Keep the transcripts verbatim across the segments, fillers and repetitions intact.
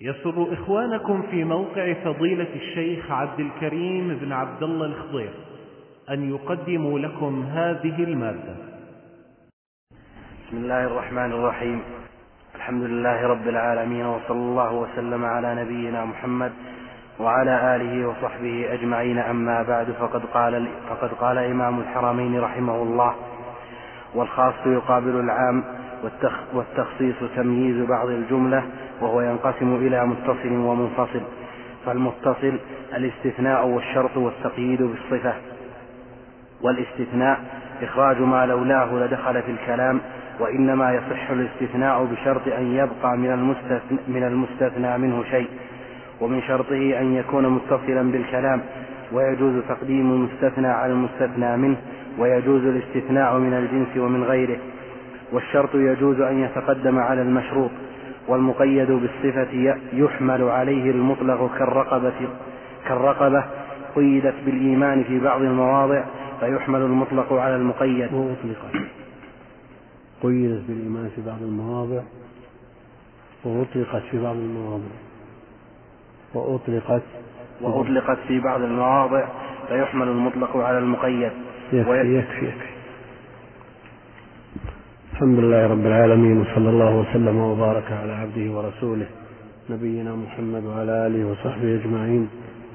يسر إخوانكم في موقع فضيلة الشيخ عبد الكريم بن عبد الله الخضير أن يقدموا لكم هذه المادة. بسم الله الرحمن الرحيم. الحمد لله رب العالمين، وصلى الله وسلم على نبينا محمد وعلى آله وصحبه أجمعين. أما بعد، فقد قال, فقد قال إمام الحرمين رحمه الله: والخاص يقابل العام، والتخصيص تمييز بعض الجملة، وهو ينقسم إلى متصل ومنفصل. فالمتصل الاستثناء والشرط والتقييد بالصفة، والاستثناء إخراج ما لولاه لدخل في الكلام، وإنما يصح الاستثناء بشرط أن يبقى من المستثنى, من المستثنى منه شيء، ومن شرطه أن يكون متصلا بالكلام، ويجوز تقديم المستثنى على المستثنى منه، ويجوز الاستثناء من الجنس ومن غيره. والشرط يجوز أن يتقدم على المشروط. والمقيد بالصفة يحمل عليه المطلق كالرقبة, كالرقبة قيدت بالإيمان في بعض المواضع، فيحمل المطلق على المقيد. وأطلقت قيدت بالإيمان في بعض المواضع، وأطلقت في بعض المواضع وأطلقت وأطلقت في بعض المواضع فيحمل المطلق على المقيد. يكفي يكفي يكفي. الحمد لله رب العالمين، وصلى الله وسلم وبارك على عبده ورسوله نبينا محمد وعلى آله وصحبه أجمعين.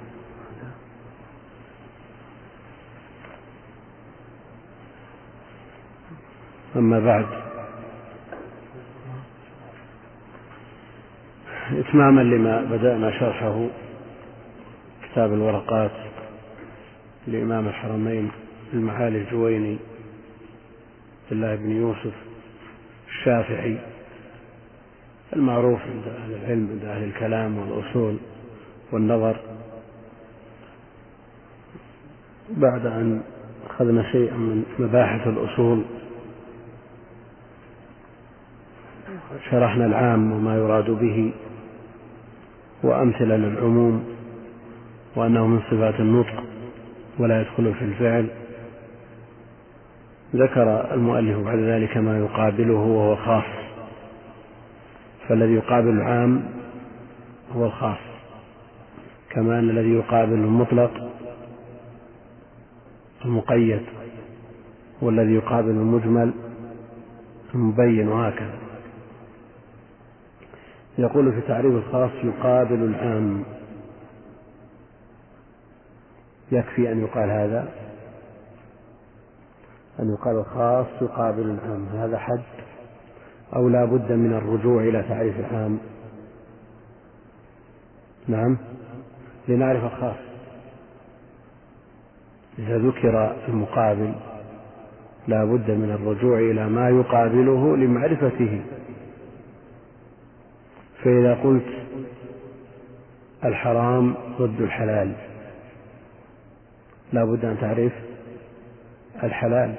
أما بعد، إتماما لما بدأنا شرحه كتاب الورقات لإمام الحرمين المعالي الجويني عبد الله بن يوسف الشافعي المعروف عند أهل العلم، عند أهل الكلام والأصول والنظر، بعد أن أخذنا شيئا من مباحث الأصول شرحنا العام وما يراد به، وأمثلة للعموم، وأنه من صفات النطق ولا يدخل في الفعل. ذكر المؤلف بعد ذلك ما يقابله وهو خاص، فالذي يقابل العام هو الخاص، كما أن الذي يقابل المطلق المقيد، والذي يقابل المجمل المبين، وهكذا. يقول في تعريف الخاص: يقابل العام. يكفي أن يقال هذا، أن يقال الخاص يقابل العام. هذا حد، أو لا بد من الرجوع إلى تعريف العام؟ نعم، لنعرف الخاص. إذا ذكر المقابل لا بد من الرجوع إلى ما يقابله لمعرفته. فإذا قلت الحرام ضد الحلال، لا بد أن تعرف الحلال.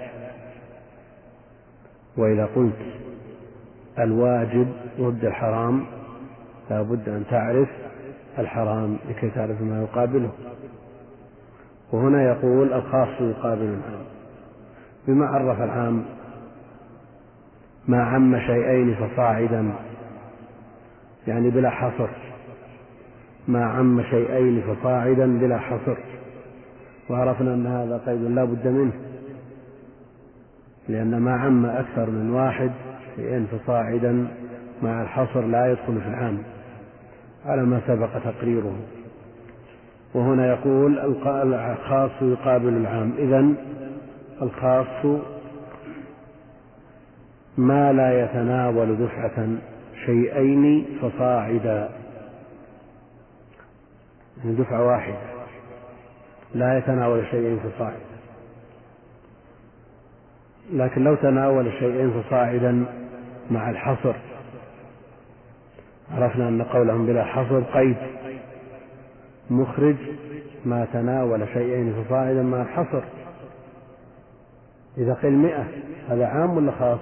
وإذا قلت الواجب ضد الحرام، لا بد أن تعرف الحرام لكي تعرف ما يقابله. وهنا يقول الخاص يقابل العام. بما عرف العام: ما عم شيئين فصاعدا، يعني بلا حصر. ما عم شيئين فصاعدا بلا حصر. وعرفنا أن هذا قيد لا بد منه، لأن ما عم أكثر من واحد شيئين فصاعدا مع الحصر لا يدخل في العام، على ما سبق تقريره. وهنا يقول الخاص يقابل العام. إذن الخاص ما لا يتناول دفعة شيئين فصاعدا، يعني دفعة واحدة لا يتناول شيئين فصاعدا. لكن لو تناول شيئين فصاعدا مع الحصر، عرفنا أن قولهم بلا حصر قيد مخرج ما تناول شيئين فصاعدا مع الحصر. إذا قيل مئة، هذا عام ولا خاص؟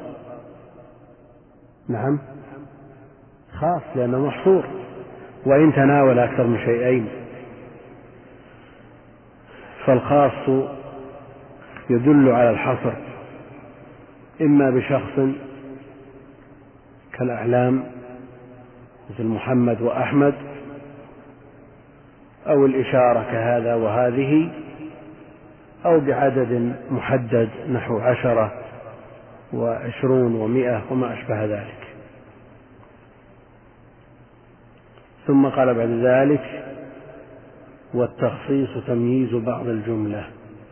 نعم، خاص، لأنه محصور. وإن تناول أكثر من شيئين، فالخاص يدل على الحصر، إما بشخص كالأعلام مثل محمد وأحمد، أو الإشارة كهذا وهذه، أو بعدد محدد نحو عشرة وعشرون ومئة وما أشبه ذلك. ثم قال بعد ذلك: والتخصيص تمييز بعض الجملة.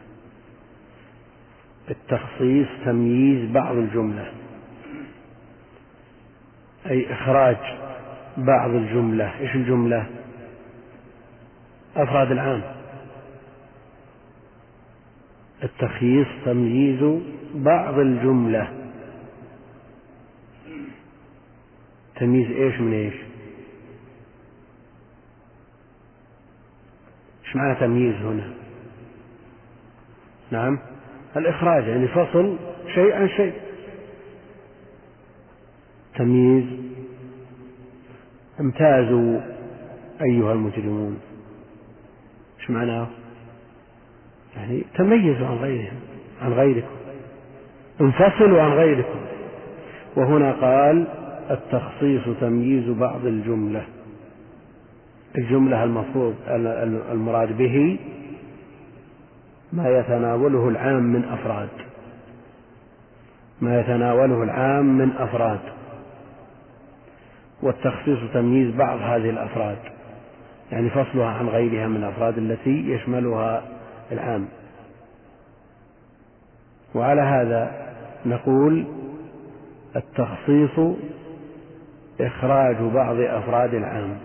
التخصيص تمييز بعض الجملة، أي إخراج بعض الجملة. إيش الجملة؟ أفراد العام. التخييص تمييز بعض الجملة. تمييز إيش من إيش؟ إيش معنى تمييز هنا؟ نعم، الإخراج، يعني فصل شيء عن شيء. تمييز: امتازوا أيها المجرمون. إيش معناه؟ يعني تميزوا عن غيرهم، عن غيركم، انفصلوا عن غيركم. وهنا قال: التخصيص تمييز بعض الجملة. الجملة المفروض المراد به ما يتناوله العام من أفراد، ما يتناوله العام من أفراد. والتخصيص تمييز بعض هذه الأفراد، يعني فصلها عن غيرها من الأفراد التي يشملها العام. وعلى هذا نقول: التخصيص إخراج بعض أفراد العام.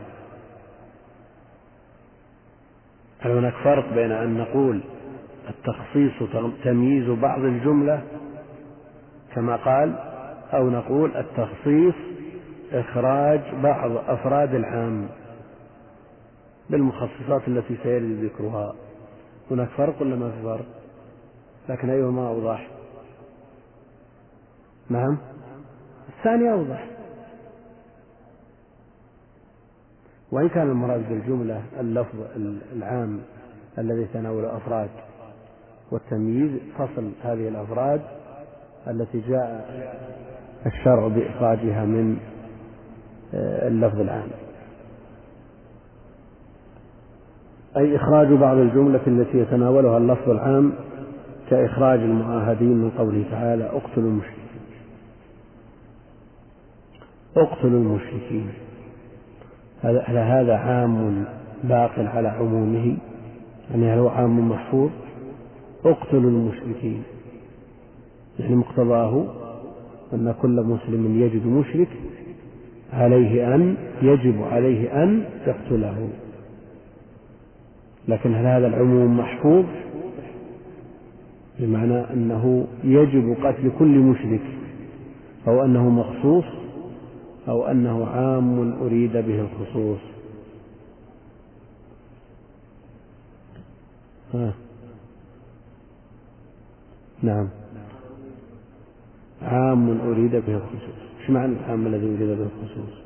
هل هناك فرق بين أن نقول التخصيص تمييز بعض الجملة كما قال، أو نقول التخصيص إخراج بعض أفراد العام بالمخصصات التي سيرد ذكرها؟ هناك فرق ولا ما في فرق؟ لكن أيهما أوضح؟ نعم، الثاني أوضح. وإن كان المراد بالجملة اللفظ العام الذي تناول أفراد، والتمييز فصل هذه الأفراد التي جاء الشرع بإخراجها من اللفظ العام، أي إخراج بعض الجملة التي يتناولها اللفظ العام، كإخراج المعاهدين من قوله تعالى: اقتلوا المشركين. اقتلوا المشركين، هذا هذا عام باق على عمومه، يعني هو عام محفوظ. اقتلوا المشركين، يعني مقتضاه أن كل مسلم يجد مشرك عليه أن يجب عليه أن يقتله. لكن هل هذا العموم محفوظ بمعنى أنه يجب قتل كل مشرك، أو أنه مخصوص، أو أنه عام أريد به الخصوص؟ ها. نعم، عام أريد به الخصوص. ايش معنى العام الذي أريد به الخصوص؟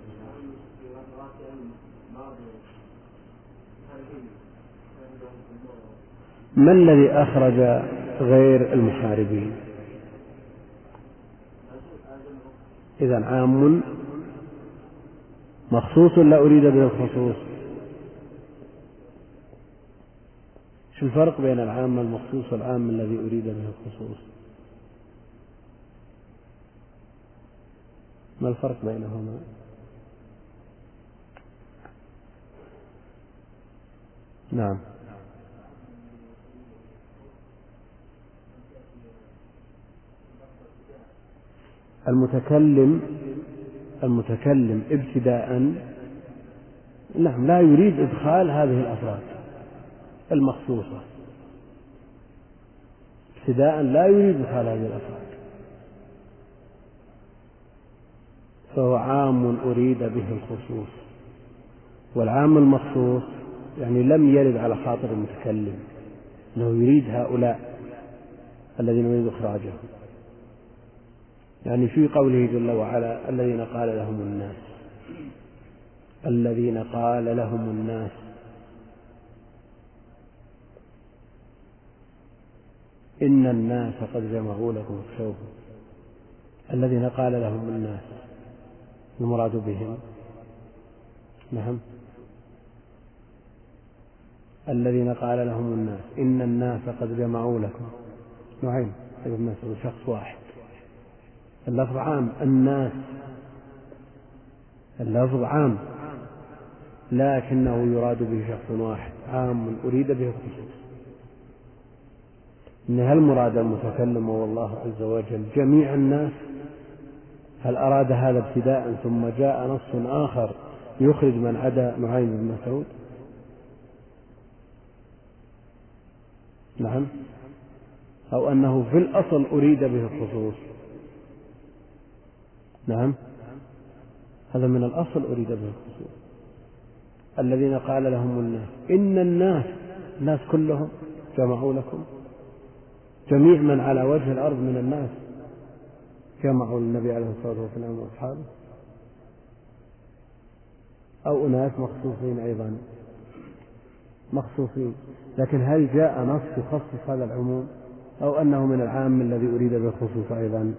ما الذي أخرج غير المحاربين؟ إذن عام مخصوص لا أريد به الخصوص. شو الفرق بين العام المخصوص والعام الذي أريد به الخصوص؟ ما الفرق بينهما؟ نعم، المتكلم المتكلم ابتداء نعم لا يريد إدخال هذه الأفراد المخصوصة، ابتداء لا يريد إدخال هذه الأفراد، فهو عام أريد به الخصوص. والعام المخصوص يعني لم يرد على خاطر المتكلم أنه يريد هؤلاء الذين يريد إخراجهم، يعني في قوله جل وعلا: الذين قال لهم الناس، الذين قال لهم الناس، إن الناس قد جمعوا لكم فاخشوهم. الذين قال لهم الناس المراد بهم نعم. الذين قال لهم الناس إن الناس قد جمعوا لكم. نوعين ابن مسعود شخص واحد. اللفظ عام الناس، اللفظ عام لكنه يراد به شخص واحد عام أريد به الخصوص. إن هل مراد المتكلم والله عز وجل جميع الناس؟ هل أراد هذا ابتداء ثم جاء نص آخر يخرج من عدا نعيم بن مسعود؟ نعم. أو أنه في الأصل أريد به الخصوص؟ نعم، هذا من الأصل أريد به الخصوص. الذين قال لهم الناس إن الناس، الناس كلهم جمعوا لكم، جميع من على وجه الأرض من الناس جمعوا للنبي عليه الصلاة والسلام وأصحابه، أو أناس مخصوصين أيضا مخصوصين. لكن هل جاء نص يخصص هذا العموم أو أنه من العام الذي أريد به الخصوص أيضا؟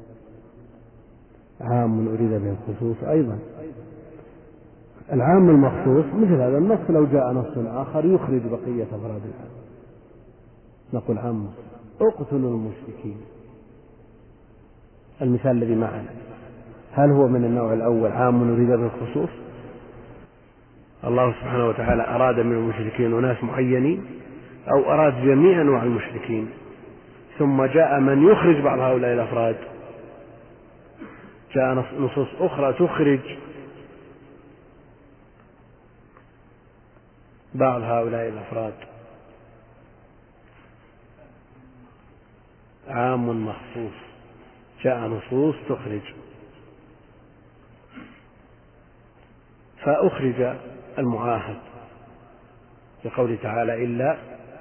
عام أريد به الخصوص أيضا. العام المخصوص مثل هذا النص لو جاء نص آخر يخرج بقية أفراد العام نقول عام اقتلوا المشركين. المثال الذي معنا هل هو من النوع الأول عام أريد به الخصوص؟ الله سبحانه وتعالى أراد من المشركين وناس معينين، أو أراد جميع أنواع المشركين ثم جاء من يخرج بعض هؤلاء الأفراد؟ جاء نصوص أخرى تخرج بعض هؤلاء الأفراد. عام مخصوص، جاء نصوص تخرج، فأخرج المعاهد بقوله تعالى إلا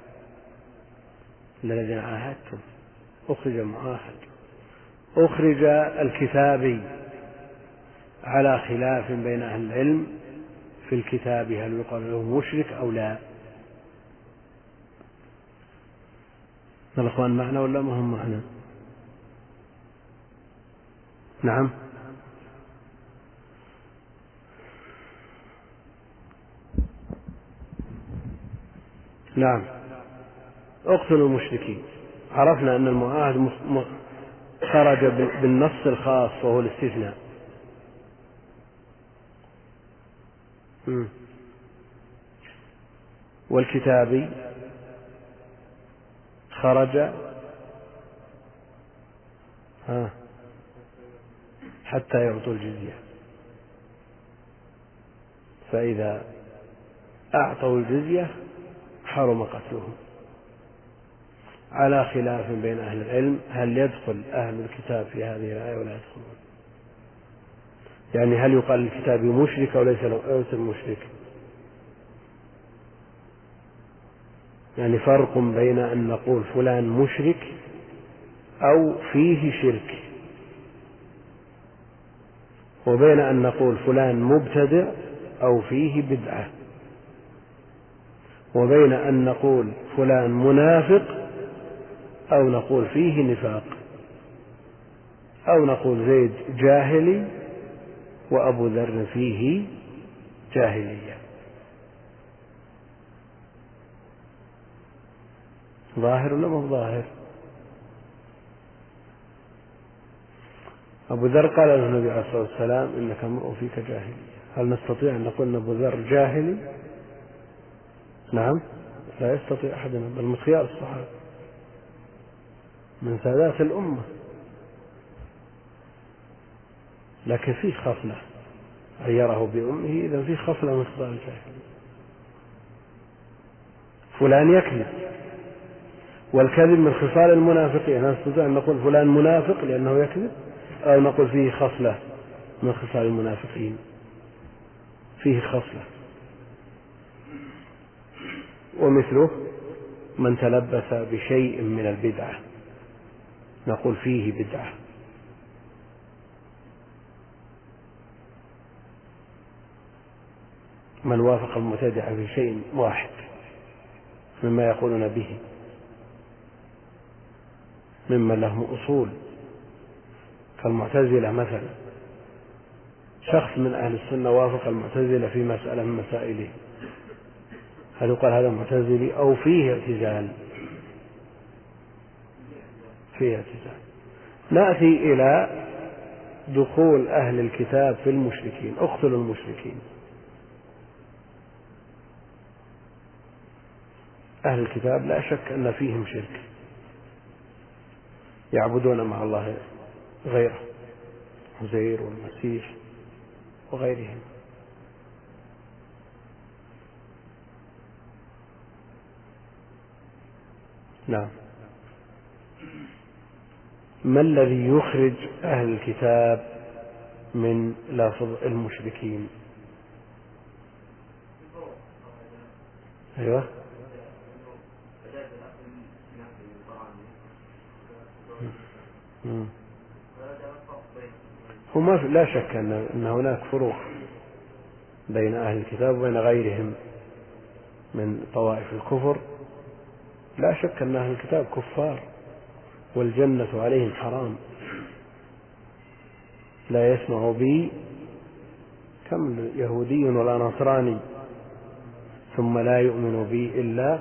الذين عاهدتم، أخرج المعاهد. أخرج الكتابي على خلاف بين أهل العلم في الكتاب هل يقال له مشرك أو لا. الأخوان معنا ولا ما هم معنا؟ نعم. نعم، اقتلوا المشركين. عرفنا أن المعاهد خرج بالنص الخاص وهو الاستثناء. والكتابي خرج ها حتى يعطوا الجزية، فإذا أعطوا الجزية حرم قتلهم، على خلاف بين أهل العلم هل يدخل أهل الكتاب في هذه الآية ولا يدخلون. يعني هل يقال الكتاب مشرك أو ليس مشرك؟ يعني فرق بين أن نقول فلان مشرك أو فيه شرك، وبين أن نقول فلان مبتدع أو فيه بدعة، وبين أن نقول فلان منافق أو نقول فيه نفاق، أو نقول زيد جاهلي وأبو ذر فيه جاهلية. ظاهر ولا مو ظاهر؟ أبو ذر قال له النبي عليه الصلاة والسلام إنك امرؤ فيك جاهلية. هل نستطيع أن نقول أن أبو ذر جاهلي؟ نعم، لا يستطيع أحدنا، بل من خيار الصحابة من سادات الأمة، لكن فيه خصلة غيره بأمه، إذا فيه خصلة من خصال الجاهلية. فلان يكذب، والكذب من خصال المنافقين، هل نستطيع أن نقول فلان منافق لأنه يكذب، أو نقول فيه خصلة من خصال المنافقين؟ فيه خصلة. ومثله من تلبس بشيء من البدعة نقول فيه بدعة. من وافق المبتدع في شيء واحد مما يقولون به ممن لهم أصول كالمعتزلة مثلا، شخص من أهل السنة وافق المعتزلة في مسألة من مسائله، هل يقال هذا معتزلي أو فيه اعتزال؟ فيه اعتزال. نأتي إلى دخول أهل الكتاب في المشركين. اقتلوا المشركين. أهل الكتاب لا شك أن فيهم شرك، يعبدون مع الله غيره، عزير والمسيح وغيرهم. نعم. ما الذي يخرج أهل الكتاب من لفظ المشركين؟ أيوة. هو لا شك أن هناك فروق بين أهل الكتاب وبين غيرهم من طوائف الكفر. لا شك أن أهل الكتاب كفار والجنة عليهم حرام. لا يسمع بي كم يهودي ولا نصراني ثم لا يؤمن بي إلا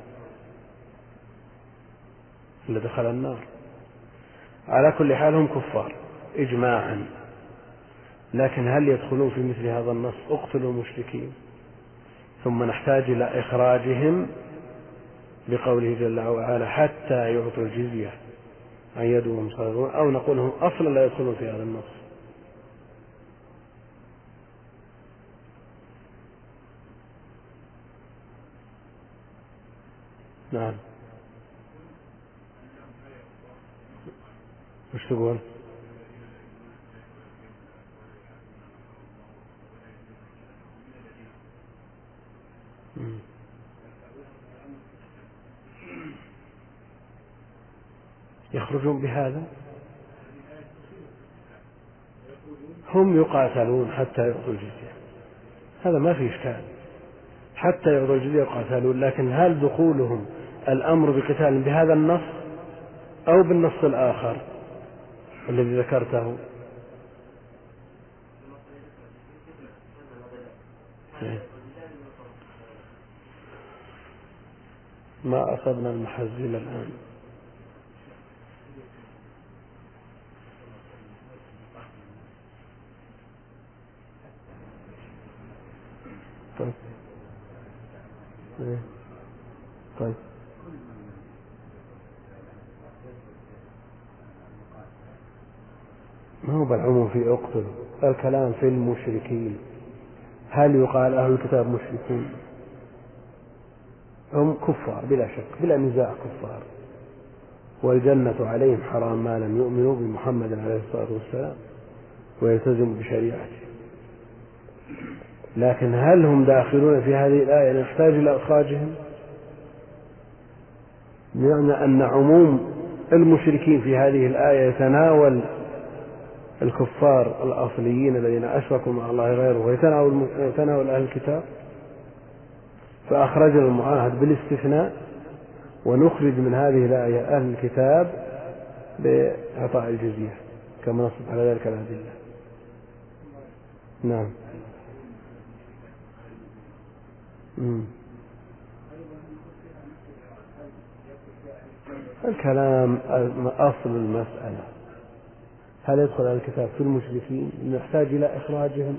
إلا دخل النار. على كل حال هم كفار إجماعا، لكن هل يدخلون في مثل هذا النص اقتلوا المشركين ثم نحتاج إلى إخراجهم بقوله جل وعلا حتى يعطوا الجزية عن يد وهم صاغرون، أو نقول هم أصلا لا يدخلون في هذا النص؟ نعم. وش تقول؟ يخرجون بهذا؟ هم يقاتلون حتى يعطوا الجزية، هذا ما في إشكال، حتى يعطوا الجزية يقاتلون. لكن هل دخولهم الأمر بقتال بهذا النص أو بالنص الآخر الذي ذكرته؟ ما أصبنا المحزل الآن. طيب. طيب. ما هو بالعموم في اقتل، الكلام في المشركين. هل يقال أهل الكتاب مشركون؟ هم كفار بلا شك، بلا نزاع كفار، والجنة عليهم حرام ما لم يؤمنوا بمحمد عليه الصلاة والسلام ويلتزموا بشريعته. لكن هل هم داخلون في هذه الآية نحتاج إلى إخراجهم؟ بمعنى أن عموم المشركين في هذه الآية يتناول الكفار الأصليين الذين أشركوا مع الله غيره ويتناول أهل الكتاب، فأخرجنا المعاهد بالاستثناء ونخرج من هذه الآية أهل الكتاب بإعطاء الجزية كما نصب على ذلك الأدلة. نعم. مم. الكلام أصل المسألة هل يدخل على الكتاب في المشركين؟ نحتاج إلى إخراجهم،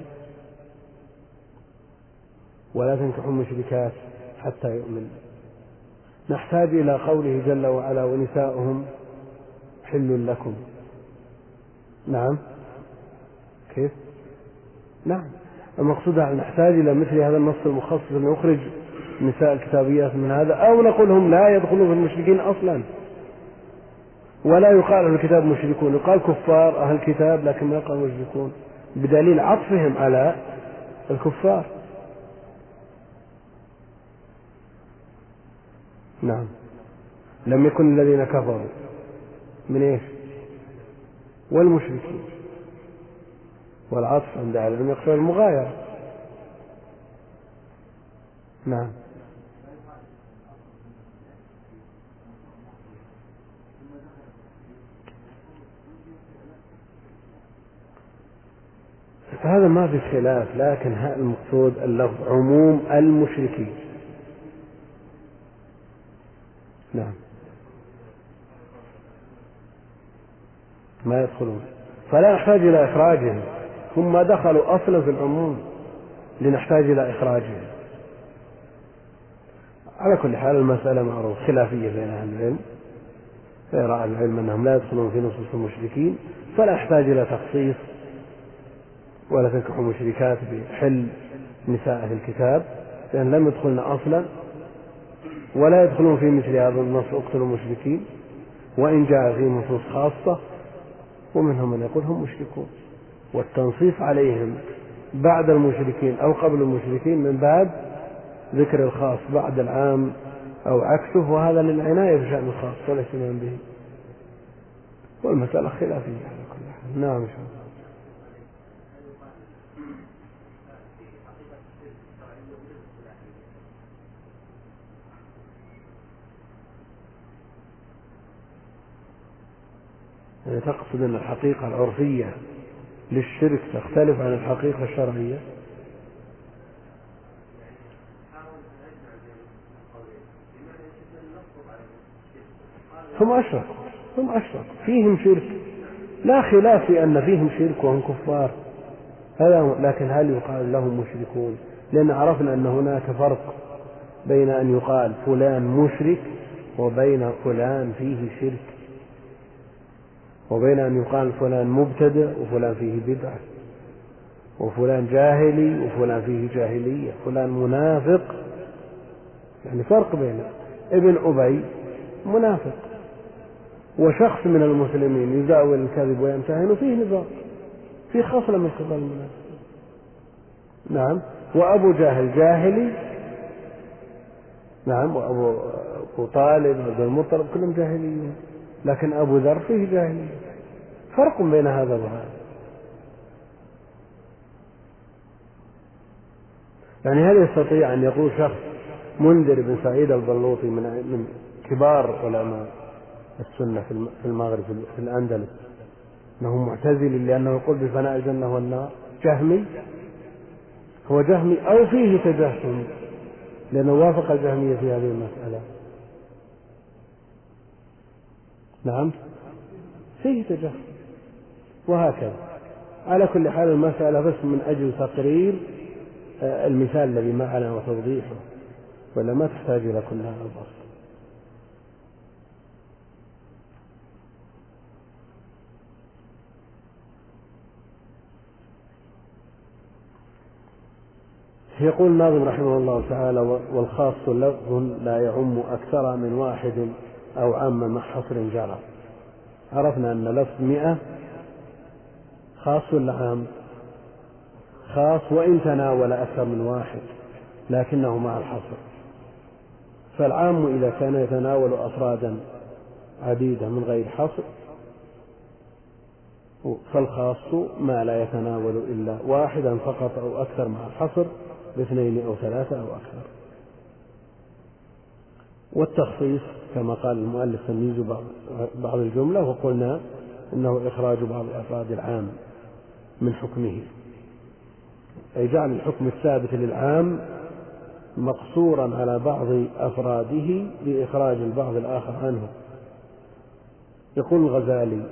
ولا تنكحوا المشركات حتى يؤمن. نحتاج إلى قوله جل وعلا ونساؤهم حل لكم. نعم. كيف؟ نعم. المقصود أن نحتاج إلى مثل هذا النص المخصص أن يخرج نساء الكتابيات من هذا، أو نقول هم لا يدخلون في المشركين أصلا، ولا يقال أهل الكتاب مشركون، يقال كفار أهل الكتاب لكن ما يقال مشركون، بدليل عطفهم على الكفار. نعم. لم يكن الذين كفروا من إيش؟ والمشركين، والعطف عند العلم يقتضي المغايرة. نعم. هذا ما في خلاف، لكن هذا المقصود اللفظ عموم المشركين. نعم ما يدخلون، فلا نحتاج إلى إخراجهم، هم ما دخلوا أصلا في العموم لنحتاج إلى إخراجهم. على كل حال المسألة معروف خلافية بين أهل العلم، فيرى أهل العلم أنهم لا يدخلون في نصوص المشركين، فلا يحتاج إلى تخصيص ولا تنكحوا مشركات بحل نساء أهل الكتاب، لأن لم يدخلن أصلا، ولا يدخلون في مثل هذا النص اقتلوا المشركين، وإن جاء في نصوص خاصة ومنهم من يقول هم مشركون، والتنصيص عليهم بعد المشركين أو قبل المشركين من باب ذكر الخاص بعد العام أو عكسه، وهذا للعناية بشأن الخاص والاهتمام به، والمسألة خلافية على كل حال. نعم شاء الله. يعني تقصد أن الحقيقة العرفية للشرك تختلف عن الحقيقة الشرعية؟ هم أشركوا هم أشركوا فيهم شرك، لا خلاف في أن فيهم شرك وهم كفار، هذا، لكن هل يقال لهم مشركون؟ لأن عرفنا أن هناك فرق بين أن يقال فلان مشرك وبين فلان فيه شرك، وبين أن يقال فلان مبتدع وفلان فيه بدعة، وفلان جاهلي وفلان فيه جاهلية، فلان منافق، يعني فرق بين ابن أبي منافق وشخص من المسلمين يزاول الكذب ويمتهن، وفيه نفاق، في خصلة من خصال المنافق. نعم. وأبو جاهل جاهلي، نعم، وأبو أبو طالب وعبد المطلب كلهم جاهليين، لكن أبو ذر فيه جاهلية، فرق بين هذا وهذا. يعني هل يستطيع أن يقول شخص منذر بن سعيد البلوطي من كبار علماء السنة في المغرب في الأندلس أنه معتزل لأنه يقول بفناء الجنة والنار؟ جهمي، هو جهمي أو فيه تجهم لأنه وافق الجهمية في هذه المسألة؟ نعم فيه تجهم، وهكذا. على كل حال المسألة بس من أجل تقرير المثال الذي معنا وتوضيحه، ولا ما تحتاج إلى كل هذا البسط. يقول الناظم رحمه الله تعالى: والخاص لفظ لا يعم أكثر من واحد أو عام مع حصر جرى. عرفنا أن لفظ مئة خاص ولا عام؟ خاص وإن تناول أكثر من واحد لكنه مع الحصر. فالعام إذا كان يتناول أفرادا عديدة من غير حصر، فالخاص ما لا يتناول إلا واحدا فقط أو أكثر مع الحصر باثنين أو ثلاثة أو أكثر. والتخصيص كما قال المؤلف تمييز بعض الجملة، وقلنا إنه إخراج بعض أفراد العام من حكمه، أي جعل الحكم الثابت للعام مقصورا على بعض أفراده لإخراج البعض الآخر عنه. يقول الغزالي: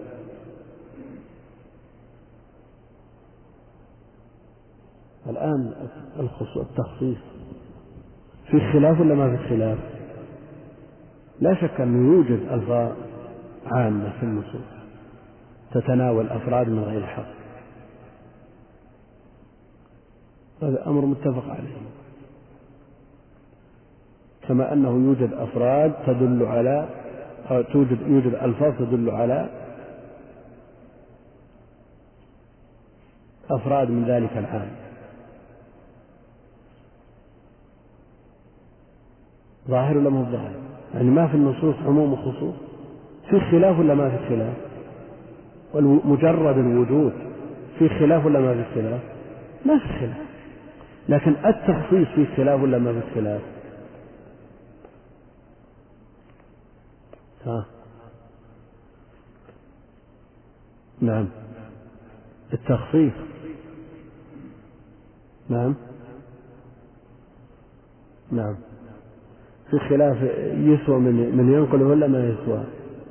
الآن التخصيص في خلاف ولا ما في خلاف؟ لا شك أنه يوجد ألفاظ عامة في النصوص تتناول أفراد من غير حق، هذا أمر متفق عليه، كما أنه يوجد أفراد تدل على أو توجد يوجد ألفاظ تدل على أفراد من ذلك العام. ظاهر ولا مو ظاهر؟ يعني ما في النصوص عموم وخصوص، في خلاف ولا ما في خلاف؟ ومجرد الوجود في خلاف ولا ما في خلاف؟ ما في خلاف، لكن التخصيص في خلاف ولا ما في خلاف؟ ها نعم، التخصيص نعم نعم في خلاف يسوى من, من ينقل ولا ما يسوى،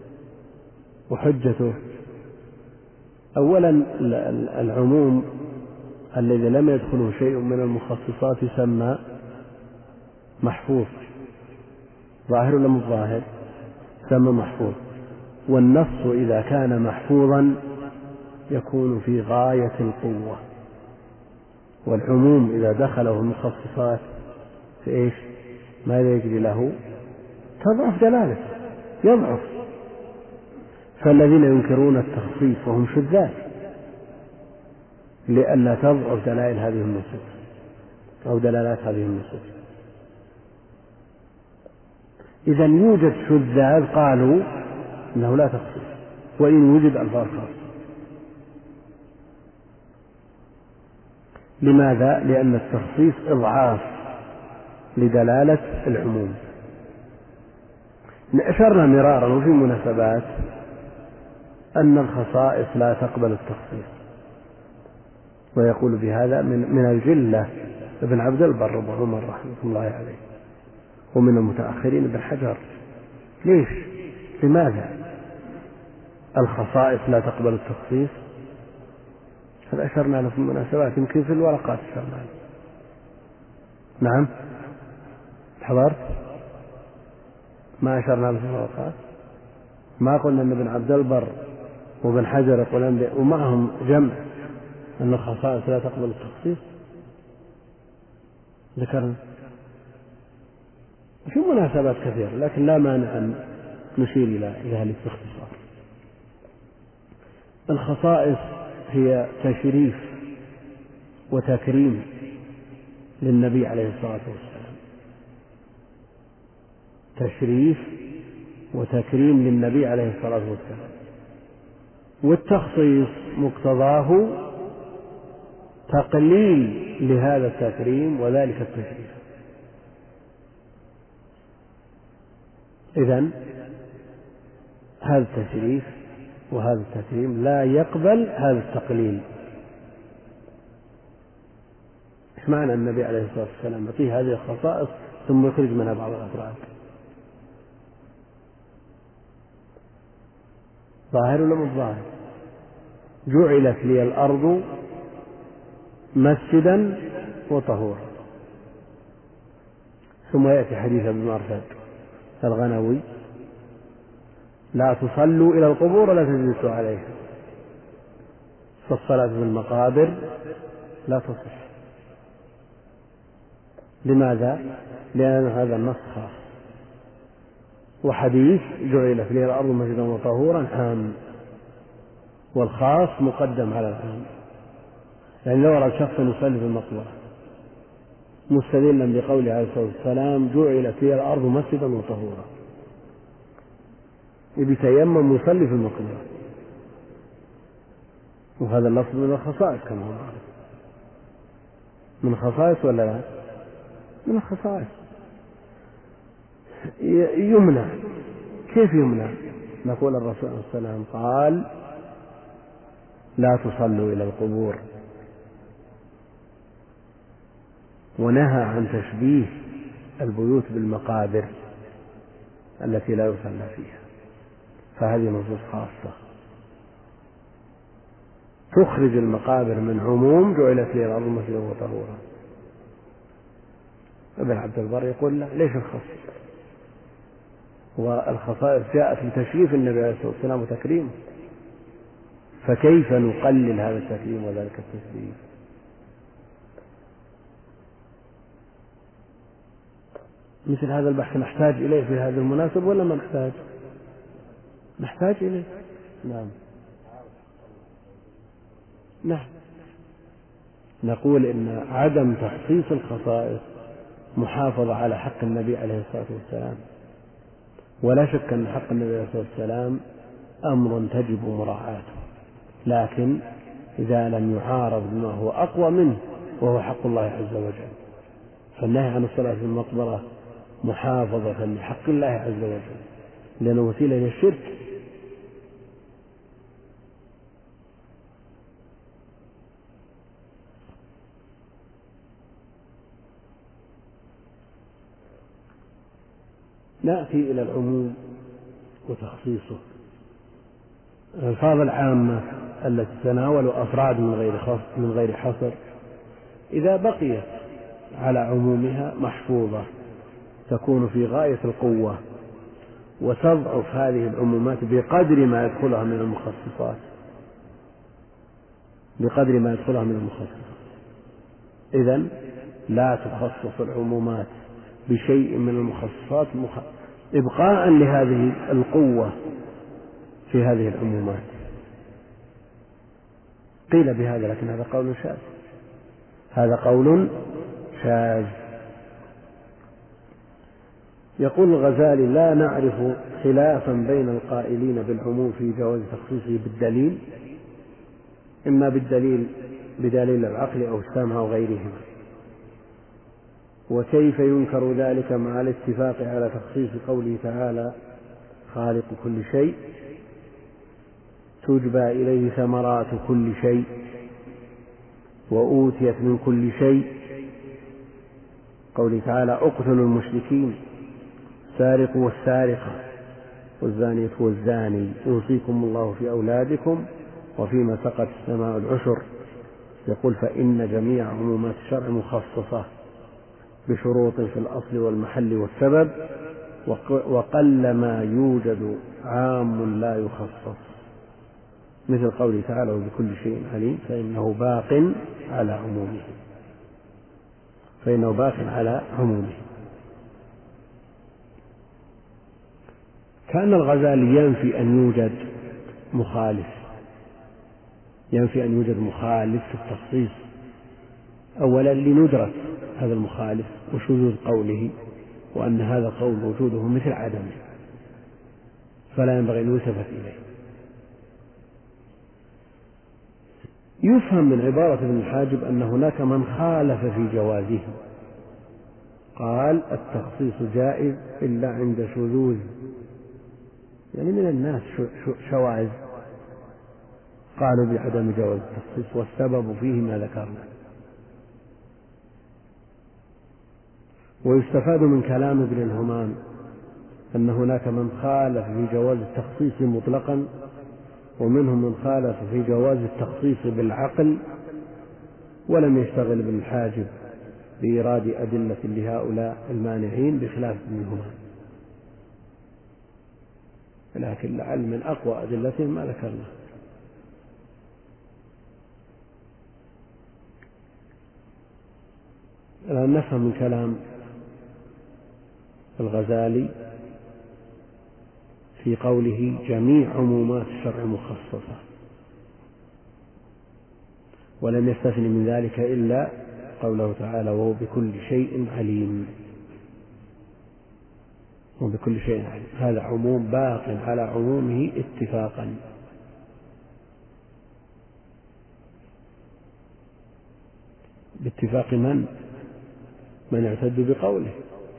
وحجته أولا العموم الذي لم يدخله شيء من المخصصات يسمى محفوظ، ظاهر ولا مو ظاهر؟ يسمى محفوظ. والنص إذا كان محفوظا يكون في غاية القوة، والعموم إذا دخله المخصصات في إيش؟ ماذا يجري له؟ تضعف دلالته، يضعف. فالذين ينكرون التخصيص وهم شذاذ لئلا تضعف دلائل هذه النصوص أو دلالات هذه النصوص. إذا يوجد شذاذ قالوا إنه لا تخصيص، وإن وجد ألفاظ خاصة. لماذا؟ لأن التخصيص إضعاف لدلالة العموم. أشرنا مرارا وفي مناسبات أن الخصائص لا تقبل التخصيص، ويقول بهذا من, من الجلة ابن عبد البر وعمر رحمة الله عليه، ومن المتأخرين ابن حجر. ليش؟ لماذا الخصائص لا تقبل التخصيص؟ هذا أشرنا له في المناسبات، يمكن في الورقات أشرنا له. نعم حضرت؟ ما أشرنا له في الورقات؟ ما قلنا أن ابن عبد البر وابن حجر يقولون ومعهم جمع أن الخصائص لا تقبل التخصيص؟ ذكرنا في مناسبات كثيرة، لكن لا مانع أن نشير إلى ذلك باختصار. الخصائص هي تشريف وتكريم للنبي عليه الصلاة والسلام، تشريف وتكريم للنبي عليه الصلاة والسلام. والتخصيص مقتضاه تقليل لهذا التكريم وذلك التشريف. إذن هذا التشريف وهذا التكريم لا يقبل هذا التقليل. إيش معنى النبي عليه الصلاة والسلام يعطيه هذه الخصائص ثم يخرج منها بعض الأفراد؟ ظاهر ولا مش ظاهر؟ جعلت لي الأرض مسجدا وطهورا. ثم يأتي حديث ابن مرثد الغنوي: لا تصلوا إلى القبور ولا تجلسوا عليها، فالصلاة في المقابر لا تصح. لماذا؟ لأن هذا النص خاص، وحديث جعلت لي الأرض مسجدا وطهورا عام، والخاص مقدم على العام. يعني لو رأى شخص يصلي في المقبرة مستدلا بقوله عليه الصلاة والسلام جعلت لي الأرض مسجدا وطهورا، يتيمم ويصلي في المقبرة، وهذا اللفظ من الخصائص كما هو معروف. من خصائص ولا لا؟ من الخصائص. يمنع. كيف يمنع؟ نقول الرسول عليه الصلاة والسلام قال: لا تصلوا إلى القبور، ونهى عن تشبيه البيوت بالمقابر التي لا يصلى فيها. فهذه نصوص خاصة تخرج المقابر من عموم جعلت لي الأرض مسجدا وطهورا. ابن عبد البر يقول: لا، ليش الخص؟ والخصائص جاءت لتشريف النبي عليه الصلاة والسلام وتكريمه، فكيف نقلل هذا التكريم وذلك التشريف؟ مثل هذا البحث نحتاج إليه في هذا المناسب ولا ما نحتاج؟ نحتاج إليه. نعم نعم نقول إن عدم تخصيص الخصائص محافظة على حق النبي عليه الصلاة والسلام، ولا شك أن حق النبي عليه الصلاة والسلام أمر تجب مراعاته، لكن إذا لم يعارض بما هو أقوى منه وهو حق الله عز وجل. فالنهي عن الصلاة في المقبرة محافظة لحق الله عز وجل، لأنه وسيلة للشرك. نأتي إلى العموم وتخصيصه. الألفاظ العامة التي تتناول أفراد من غير خاص من غير حصر إذا بقيت على عمومها محفوظة تكون في غاية القوة، وتضعف هذه العمومات بقدر ما يدخلها من المخصصات بقدر ما يدخلها من المخصصات. إذن لا تخصص العمومات بشيء من المخصصات إبقاء لهذه القوة في هذه العمومات. قيل بهذا، لكن هذا قول شاذ هذا قول شاذ. يقول الغزالي: لا نعرف خلافا بين القائلين بالعموم في جواز تخصيصه بالدليل، إما بالدليل بدليل العقل أو السمع أو غيرهما، وكيف ينكر ذلك مع الاتفاق على تخصيص قوله تعالى: خالق كل شيء، تجبى إليه ثمرات كل شيء، وأوتيت من كل شيء. قوله تعالى: اقتلوا المشركين، السارق والسارقة والزانية والزاني، يوصيكم الله في أولادكم وفيما سقت السماء العشر. يقول: فإن جميع عمومات الشرع مخصصة بشروط في الأصل والمحل والسبب، وقل ما يوجد عام لا يخصص، مثل قوله تعالى: وبكل شيء عليم، فإنه باق على عمومه فإنه باق على عمومه. كان الغزالي ينفي أن يوجد مخالف ينفي أن يوجد مخالف في التخصيص، أولا لندرة هذا المخالف وشذوذ قوله، وأن هذا القول وجوده مثل عدمه فلا ينبغي أن يلتفت إليه. يفهم من عبارة ابن الحاجب أن هناك من خالف في جوازه، قال: التخصيص جائز إلا عند شذوذ، يعني من الناس شواذ قالوا بعدم جواز التخصيص، والسبب فيه ما ذكرنا. ويستفاد من كلام ابن الهمام أن هناك من خالف في جواز التخصيص مطلقا، ومنهم من خالف في جواز التخصيص بالعقل، ولم يشتغل ابن الحاجب بإيراد أدلة لهؤلاء المانعين بخلاف ابن الهمام، لكن لعل من أقوى أدلتهم ما ذكرنا. الآن نفهم من كلام الغزالي في قوله: جميع عمومات الشرع مخصصة، ولم يستثن من ذلك إلا قوله تعالى: وهو بكل شيء عليم. وبكل شيء عليم هذا عموم باق على عمومه اتفاقا. باتفاق من؟ من يعتد بقوله.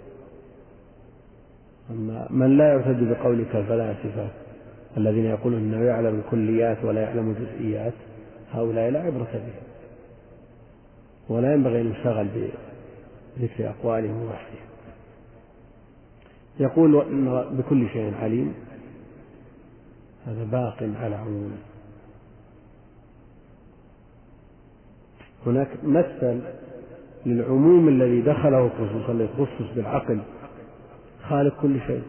أما من لا يعتد بقوله كالفلاسفة الذين يقولون أنه يعلم الكليات ولا يعلم الجزئيات، هؤلاء لا عبرة بهم، ولا ينبغي أن يشتغل بذكر أقوالهم وبحثهم. يقول: بكل شيء عليم، هذا باق على عمومه. هناك مثل للعموم الذي دخله خصوصا ليخصص بالعقل: خالق كل شيء،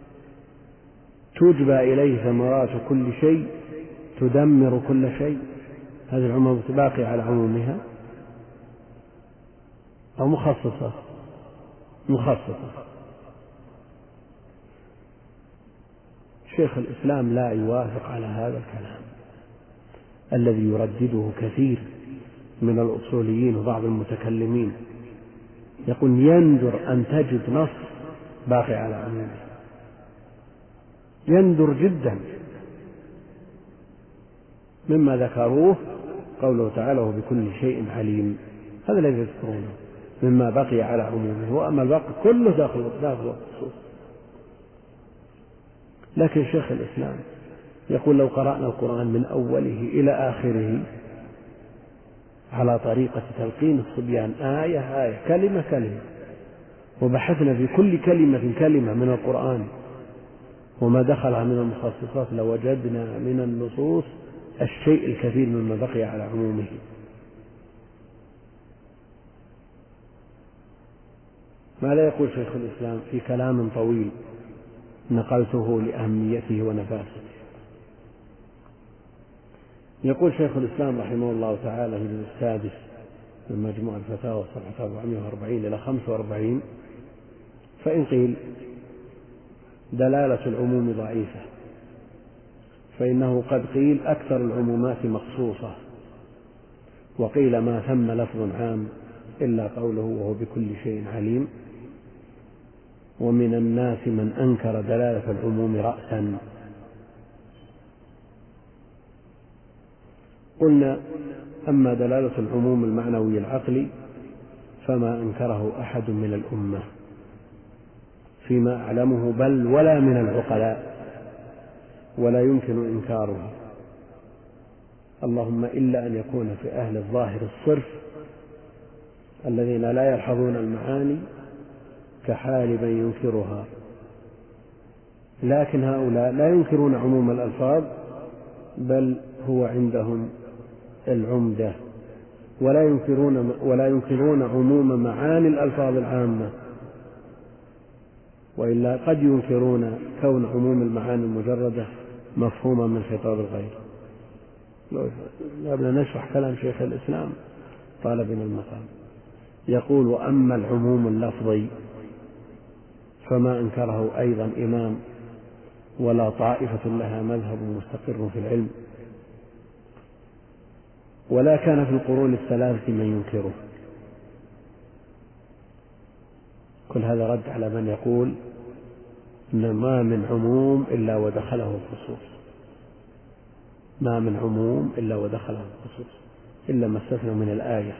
تجبى إليه ثمرات كل شيء، تدمر كل شيء. هذه العموم باقية على عمومها أو مخصصة؟ مخصصة. شيخ الإسلام لا يوافق على هذا الكلام الذي يردده كثير من الأصوليين وبعض المتكلمين. يقول: يندر أن تجد نص باقي على عمومه، يندر جدا. مما ذكروه قوله تعالى: وبكل شيء عليم، هذا الذي يذكرونه مما بقي على عمومه، وأما الباقي كله داخل داخل الخصوص. لكن شيخ الإسلام يقول: لو قرأنا القرآن من أوله إلى آخره على طريقة تلقين الصبيان، آية آية كلمة كلمة، وبحثنا في كل كلمة كلمة من القرآن وما دخلها من المخصصات لوجدنا من النصوص الشيء الكثير مما بقي على عمومه. ما لا يقول شيخ الإسلام في كلام طويل نقلته لأهميته ونفاسته. يقول شيخ الإسلام رحمه الله تعالى في الجزء السادس من مجموع الفتاوى صفحة أربعمائة وأربعين إلى خمسة وأربعين: فإن قيل دلالة العموم ضعيفة فإنه قد قيل أكثر العمومات مخصوصة، وقيل ما ثم لفظ عام إلا قوله وهو بكل شيء عليم، ومن الناس من أنكر دلالة العموم رأسا. قلنا: أما دلالة العموم المعنوي العقلي فما أنكره أحد من الأمة فيما أعلمه، بل ولا من العقلاء، ولا يمكن إنكاره، اللهم إلا أن يكون في أهل الظاهر الصرف الذين لا يلحظون المعاني كحال من ينكرها. لكن هؤلاء لا ينكرون عموم الألفاظ، بل هو عندهم العمدة، ولا ينكرون ولا ينكرون عموم معاني الألفاظ العامة، وإلا قد ينكرون كون عموم المعاني المجردة مفهوما من خطاب الغير. قبل نشرح كلام شيخ الإسلام طال بنا المقام. يقول: وأما العموم اللفظي فما أنكره أيضا إمام ولا طائفة لها مذهب مستقر في العلم، ولا كان في القرون الثلاثة من ينكره. كل هذا رد على من يقول إن ما من عموم إلا ودخله الخصوص، ما من عموم إلا ودخله الخصوص إلا ما استثنى من الآية.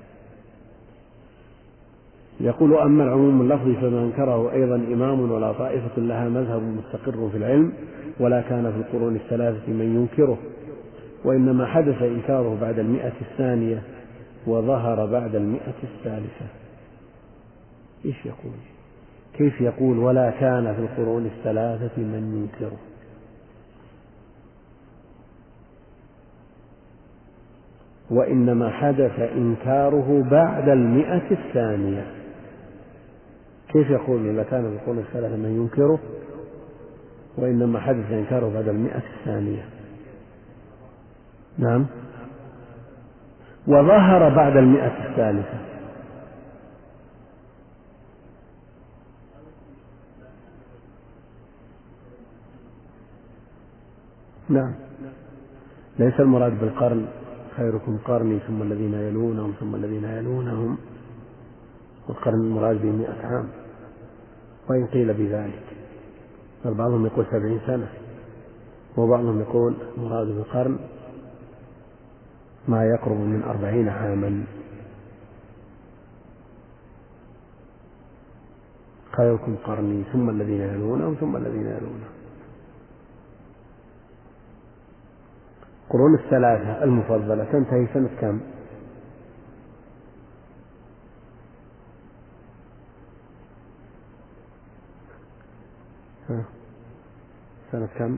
يقول: أما العموم اللفظي فما أنكره أيضا إمام ولا طائفة لها مذهب مستقر في العلم، ولا كان في القرون الثلاثة من ينكره، وإنما حدث إنكاره بعد المئة الثانية وظهر بعد المئة الثالثة. إيش يقول؟ كيف يقول ولا كان في القرون الثلاثة من ينكره؟ وإنما حدث إنكاره بعد المئة الثانية. كيف يقول ولا كان في القرون الثلاثة من ينكره وإنما حدث إنكاره بعد المئة الثانية؟ نعم، وظهر بعد المئة الثالثة. نعم، ليس المراد بالقرن خيركم قرني ثم الذين يلونهم ثم الذين يلونهم، والقرن المراد به مئة عام، وإن قيل بذلك، بعضهم يقول سبعين سنة، وبعضهم يقول المراد بالقرن ما يقرب من أربعين عاما. خيركم قرني ثم الذين يلونهم ثم الذين يلونهم. القرون الثلاثة المفضلة تنتهي سنة كم؟ ها؟ سنة كم؟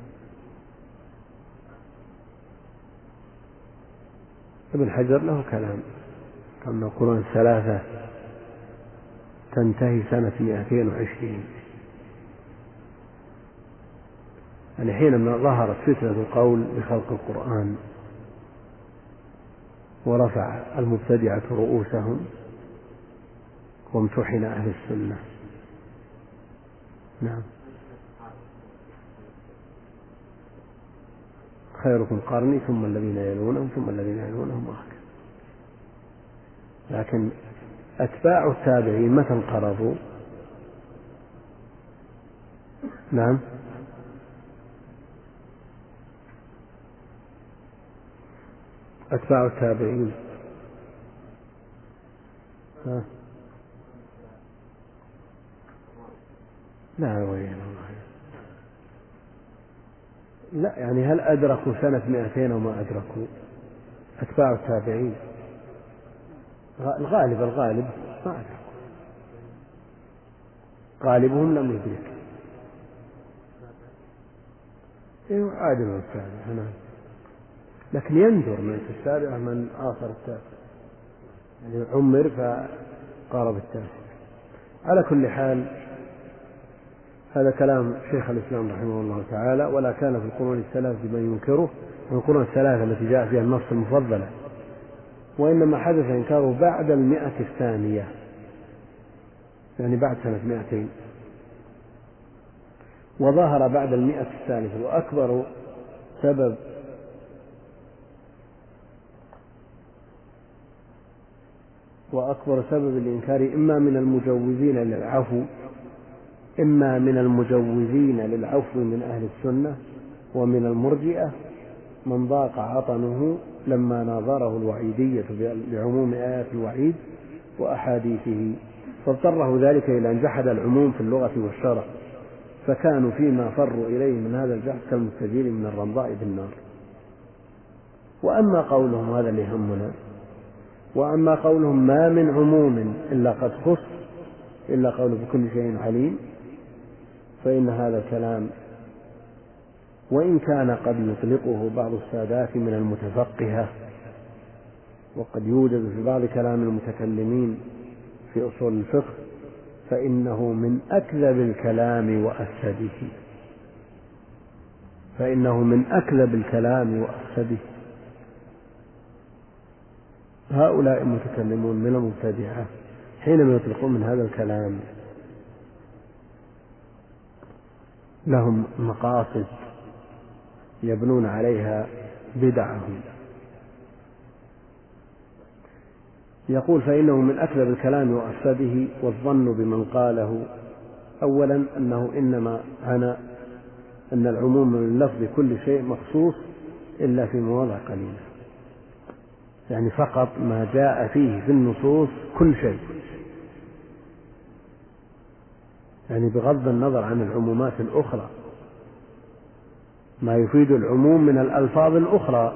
ابن حجر له كلام أن القرون الثلاثة تنتهي سنة مئتين وعشرين، يعني حينما ظهرت فتنة القول بخلق القرآن ورفع المبتدعة رؤوسهم وامتحن أهل السنة. نعم، خيركم قرني ثم الذين يلونهم ثم الذين يلونهم وهكذا. لكن أتباع التابعين متى انقرضوا؟ نعم، أتباع التابعين ها؟ لا وين الله، لا يعني هل أدركوا سنة مئتين وما أدركوا؟ أتباع التابعين الغالب الغالب ما أدركوا. غالبهم لم يدرك. إيه عادل من السابعة هنا، لكن يندر من السابعة من آخر التاسع، يعني عمر فقارب التاسع. على كل حال هذا كلام شيخ الإسلام رحمه الله تعالى. ولا كان في القرون الثلاثة من ينكره، من القرون الثلاثة التي جاء فيها النص المفضلة، وإنما حدث إنكاره بعد المئة الثانية، يعني بعد سنة مئتين، وظهر بعد المئة الثالثة. وأكبر سبب وأكبر سبب الإنكار إما من المجوزين للعفو إما من المجوزين للعفو من أهل السنة ومن المرجئة من ضاق عطنه لما ناظره الوعيدية بعموم آيات الوعيد وأحاديثه، فاضطره ذلك إلى أن جحد العموم في اللغة والشرع، فكانوا فيما فروا إليه من هذا الجحد كالمستجير من الرمضاء بالنار. وأما قولهم، هذا اللي يهمنا، وأما قولهم ما من عموم إلا قد خص إلا قول بكل شيء عليم، فإن هذا الكلام وإن كان قد يطلقه بعض السادات من المتفقهة، وقد يوجد في بعض كلام المتكلمين في أصول الفقه، فإنه من أكذب الكلام وأفسده فإنه من أكذب الكلام وأفسده. هؤلاء المتكلمون من المبتدعة حينما يطلقون من هذا الكلام لهم مقاصد يبنون عليها بدعهم. يقول فإنه من أكذب الكلام وأفسده، والظن بمن قاله أولا أنه إنما عنى أن العموم من لفظ كل شيء مخصوص إلا في مواضع قليلة، يعني فقط ما جاء فيه في النصوص كل شيء، يعني بغض النظر عن العمومات الأخرى، ما يفيد العموم من الألفاظ الأخرى.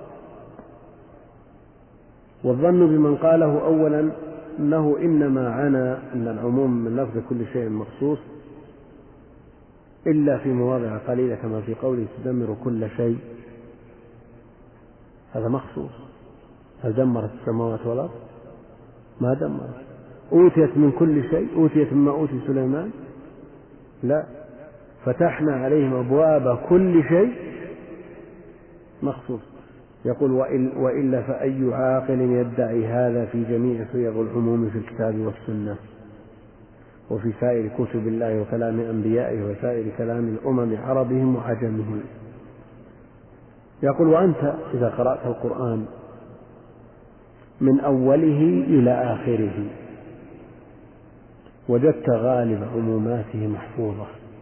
والظن بمن قاله أولا أنه إنما عنى أن العموم من لفظ كل شيء مخصوص إلا في مواضع قليلة، كما في قوله تدمر كل شيء، هذا مخصوص. هل دمرت السماوات والأرض؟ ما دمرت. أوتيت من كل شيء؟ أوتيت مما أوتي سليمان؟ لا، فتحنا عليهم أبواب كل شيء مخصوص. يقول وإلا فأي عاقل يدعي هذا في جميع صيغ العموم في الكتاب والسنة وفي سائر كتب الله وكلام أنبيائه وسائر كلام الأمم عربهم وعجمهم. يقول وأنت إذا قرأت القرآن من أوله إلى آخره وجدت غالب عموماته محفوظة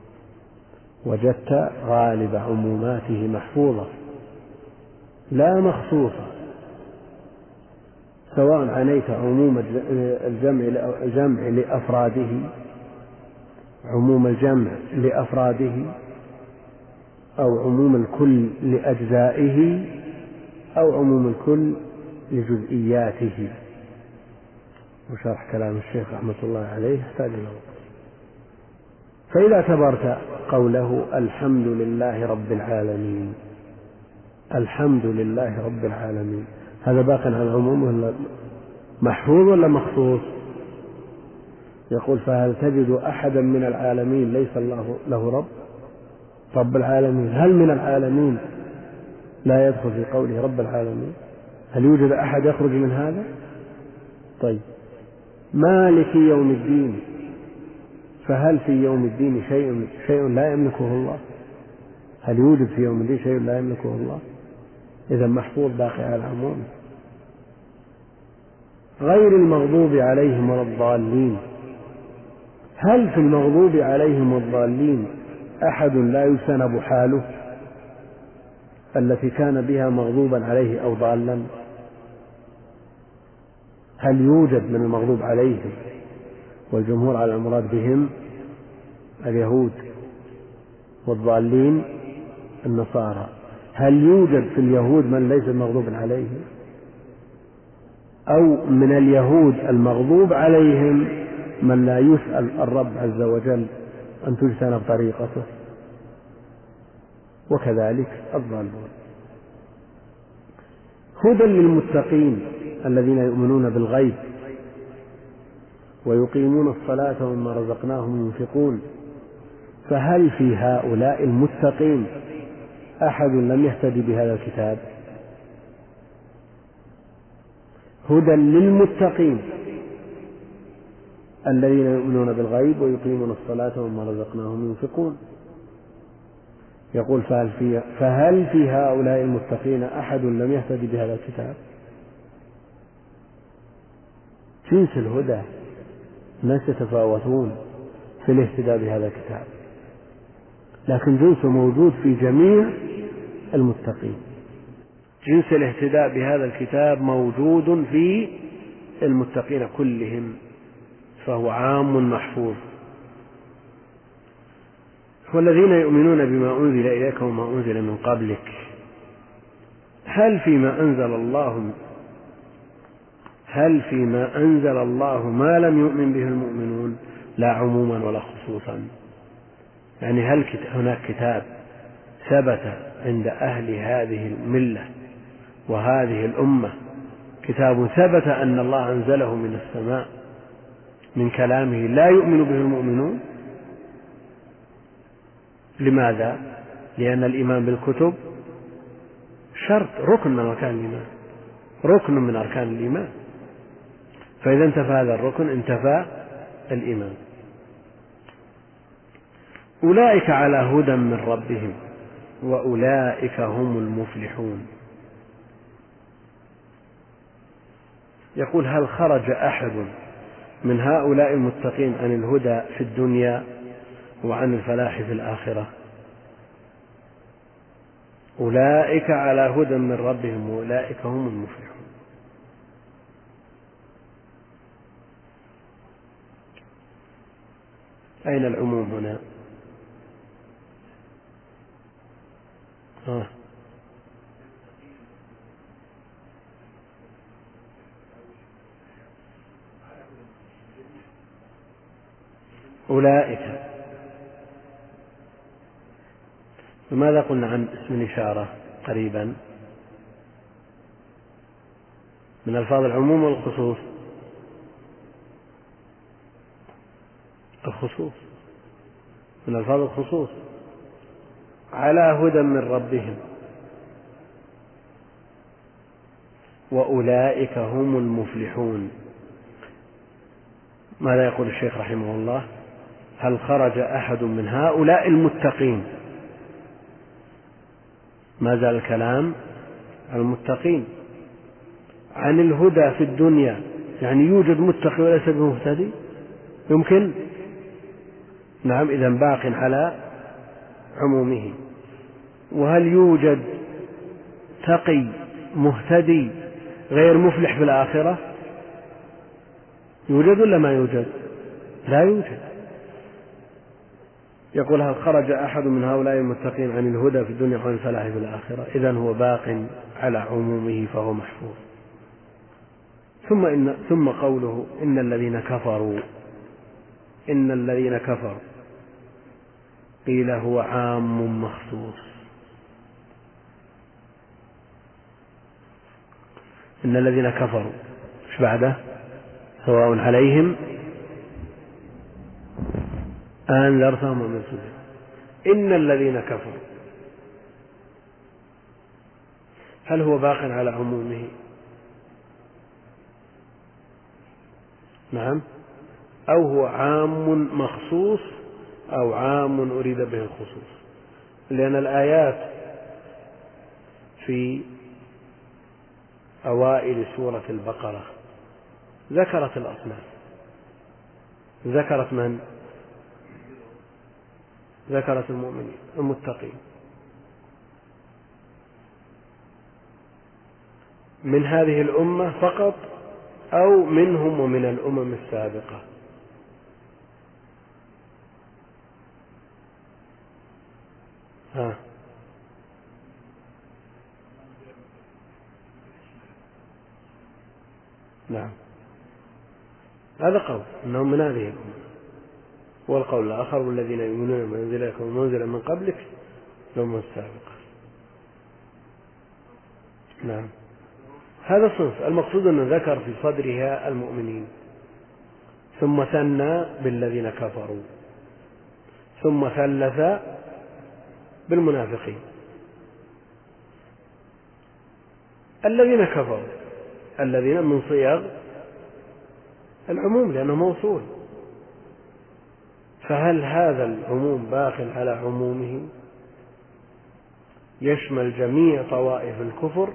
وجدت غالب عموماته محفوظة لا مخصوصة، سواء عنيت عموم الجمع الجمع لأفراده عموم الجمع لأفراده أو عموم الكل لأجزائه أو عموم الكل لجزئياته. وشرح كلام الشيخ رحمة الله عليه يحتاج إلى وقت. فإذا اعتبرت قوله الحمد لله رب العالمين، الحمد لله رب العالمين، هذا باق عن العموم ولا محفوظ ولا مخصوص؟ يقول فهل تجد أحدا من العالمين ليس الله له رب؟ رب العالمين، هل من العالمين لا يدخل في قوله رب العالمين؟ هل يوجد أحد يخرج من هذا؟ طيب مالك يوم الدين، فهل في يوم الدين شيء شيء لا يملكه الله؟ هل يوجد في يوم الدين شيء لا يملكه الله؟ إذا محفوظ باقي على العموم. غير المغضوب عليهم ولا الضالين، هل في المغضوب عليهم والضالين أحد لا يسنب حاله التي كان بها مغضوبا عليه أو ضالا؟ هل يوجد من المغضوب عليهم والجمهور على المراد بهم اليهود والضالين النصارى، هل يوجد في اليهود من ليس مغضوب عليهم؟ أو من اليهود المغضوب عليهم من لا يسأل الرب عز وجل أن تجتنب طريقته، وكذلك الضالون. هدى للمتقين الذين يؤمنون بالغيب ويقيمون الصلاة ومما رزقناهم ينفقون. فهل في هؤلاء المتقين أحد لم يهتدي بهذا الكتاب؟ هدى للمتقين الذين يؤمنون بالغيب ويقيمون الصلاة ومما رزقناهم ينفقون. يقول فهل في, فهل في هؤلاء المتقين أحد لم يهتدي بهذا الكتاب؟ جنس الهدى، الناس يتفاوتون في الاهتداء بهذا الكتاب، لكن جنسه موجود في جميع المتقين. جنس الاهتداء بهذا الكتاب موجود في المتقين كلهم، فهو عام محفوظ. والذين يؤمنون بما أنزل إليك وما أنزل من قبلك. هل فيما أنزل الله هل فيما أنزل الله ما لم يؤمن به المؤمنون؟ لا عموما ولا خصوصا. يعني هل هناك كتاب ثبت عند أهل هذه الملة وهذه الأمة، كتاب ثبت أن الله أنزله من السماء من كلامه لا يؤمن به المؤمنون؟ لماذا؟ لأن الإيمان بالكتب شرط، ركن من أركان الإيمان، ركن من أركان الإيمان، فإذا انتفى هذا الركن انتفى الإيمان. أولئك على هدى من ربهم وأولئك هم المفلحون. يقول هل خرج أحد من هؤلاء المتقين عن الهدى في الدنيا وعن الفلاح في الآخرة؟ أولئك على هدى من ربهم وأولئك هم المفلحون. أين العموم هنا؟ آه. أولئك، وماذا قلنا عن اسم الإشارة قريبا؟ من ألفاظ العموم والخصوص؟ الخصوص، من ألفاظ الخصوص. على هدى من ربهم وأولئك هم المفلحون. ماذا يقول الشيخ رحمه الله؟ هل خرج أحد من هؤلاء المتقين؟ ما زال الكلام عن المتقين عن الهدى في الدنيا، يعني يوجد متقي وليس بمهتدي؟ يمكن؟ نعم، إذن باق على عمومه. وهل يوجد تقي مهتدي غير مفلح في الآخرة؟ يوجد ولا ما يوجد؟ لا يوجد. يقول هل خرج أحد من هؤلاء المتقين عن الهدى في الدنيا وعن الفلاح في الآخرة؟ إذن هو باق على عمومه فهو محفوظ. ثم إن ثم قوله إن الذين كفروا، إن الذين كفروا قيل هو عام مخصوص. إن الذين كفروا ايش بعده؟ سواء عليهم أنذرتهم أم لم تنذرهم. إن الذين كفروا، هل هو باق على عمومه؟ نعم، أو هو عام مخصوص أو عام أريد به الخصوص؟ لأن الآيات في أوائل سورة البقرة ذكرت الأصناف. ذكرت من؟ ذكرت المؤمنين المتقين من هذه الأمة فقط أو منهم ومن الأمم السابقة؟ ها. نعم. هذا قول أنهم من هذه الأمة. والقول الآخر والذين يؤمنون بما أنزل إليك وما أنزل من قبلك لهم السابقة. نعم. هذا صنف المقصود أنه ذكر في صدرها المؤمنين، ثم ثنى بالذين كفروا، ثم ثلث بالمنافقين. الذين كفروا الذين من صيغ العموم لأنه موصول، فهل هذا العموم باق على عمومه يشمل جميع طوائف الكفر،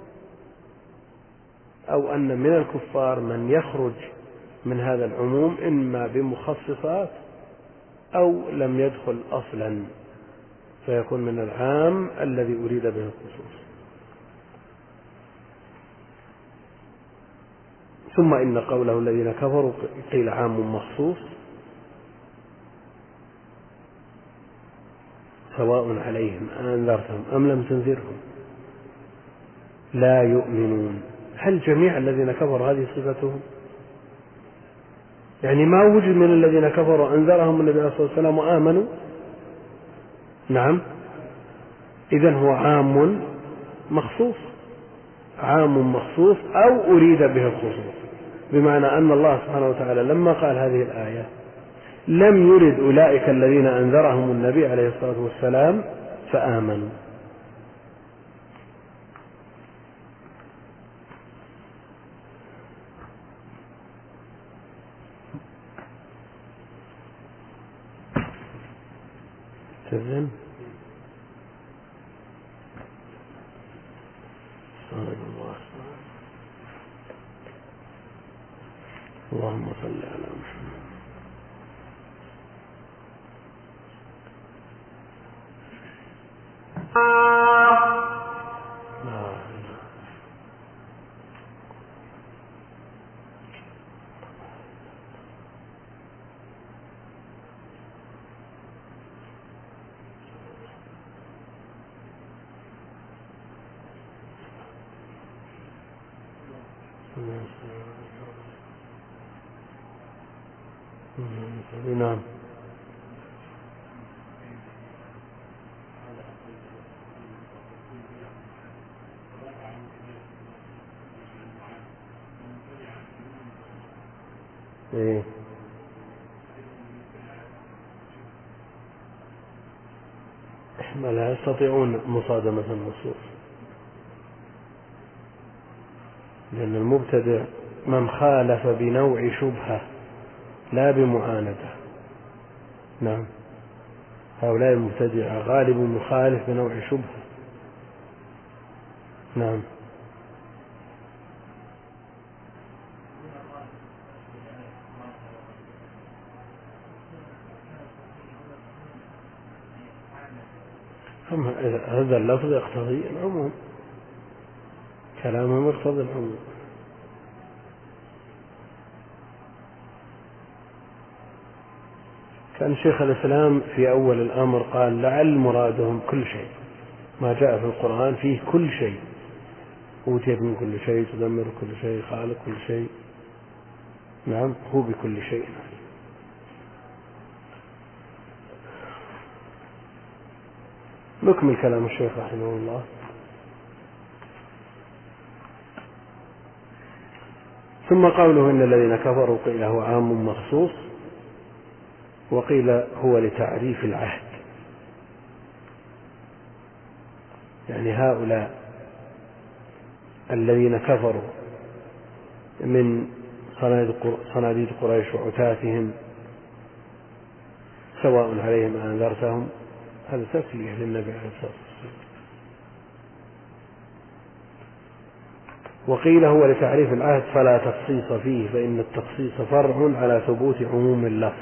أو أن من الكفار من يخرج من هذا العموم إما بمخصصات أو لم يدخل أصلا فيكون من العام الذي أريد به الخصوص. ثم إن قوله الذين كفروا قيل عام مخصوص سواء عليهم أنذرتهم أم لم تنذرهم لا يؤمنون. هل جميع الذين كفروا هذه صفتهم؟ يعني ما وجد من الذين كفروا أنذرهم النبي عليه الصلاة والسلام وآمنوا؟ نعم. إذن هو عام مخصوص، عام مخصوص أو أريد به الخصوص، بمعنى أن الله سبحانه وتعالى لما قال هذه الآية لم يرد أولئك الذين أنذرهم النبي عليه الصلاة والسلام فآمنوا. تزن اللهم صل على محمد. نعم. إيه. لا يستطيعون مصادمة النصوص، لأن المبتدع من خالف بنوع شبهة لا بمعاندة. نعم. هؤلاء المبتدعة غالب مخالف بنوع شبهة. نعم. هذا اللفظ يقتضي العموم، كلامهم يقتضي العموم. كان شيخ الإسلام في أول الأمر قال لعل مرادهم كل شيء، ما جاء في القرآن فيه كل شيء، أوتيت من كل شيء، تدمر كل شيء، خالق كل شيء. نعم، هو بكل شيء. نكمل كلام الشيخ رحمه الله. ثم قوله إن الذين كفروا قيل هو عام مخصوص، وقيل هو لتعريف العهد، يعني هؤلاء الذين كفروا من صناديد قريش وعتاتهم سواء عليهم أنذرتهم، هذا تسلية للنبي عليه الصلاة والسلام. وقيل هو لتعريف العهد فلا تخصيص فيه، فإن التخصيص فرع على ثبوت عموم اللفظ.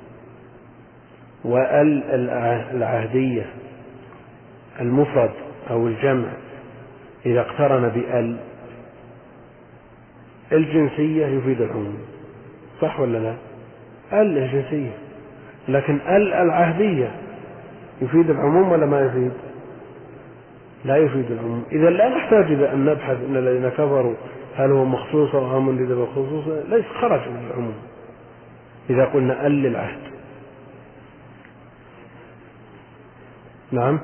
وال العهدية المفرد أو الجمع إذا اقترن بال الجنسية يفيد العموم، صح ولا لا؟ ال الجنسية، لكن ال العهدية يفيد العموم ولا ما يفيد؟ لا يفيد العموم. إذا لا نحتاج إلى أن نبحث إن الذين كفروا هل هو مخصوص أو عام لذا بالخصوص، ليس خرج من العموم. إذا قلنا ال للعهد. نعم،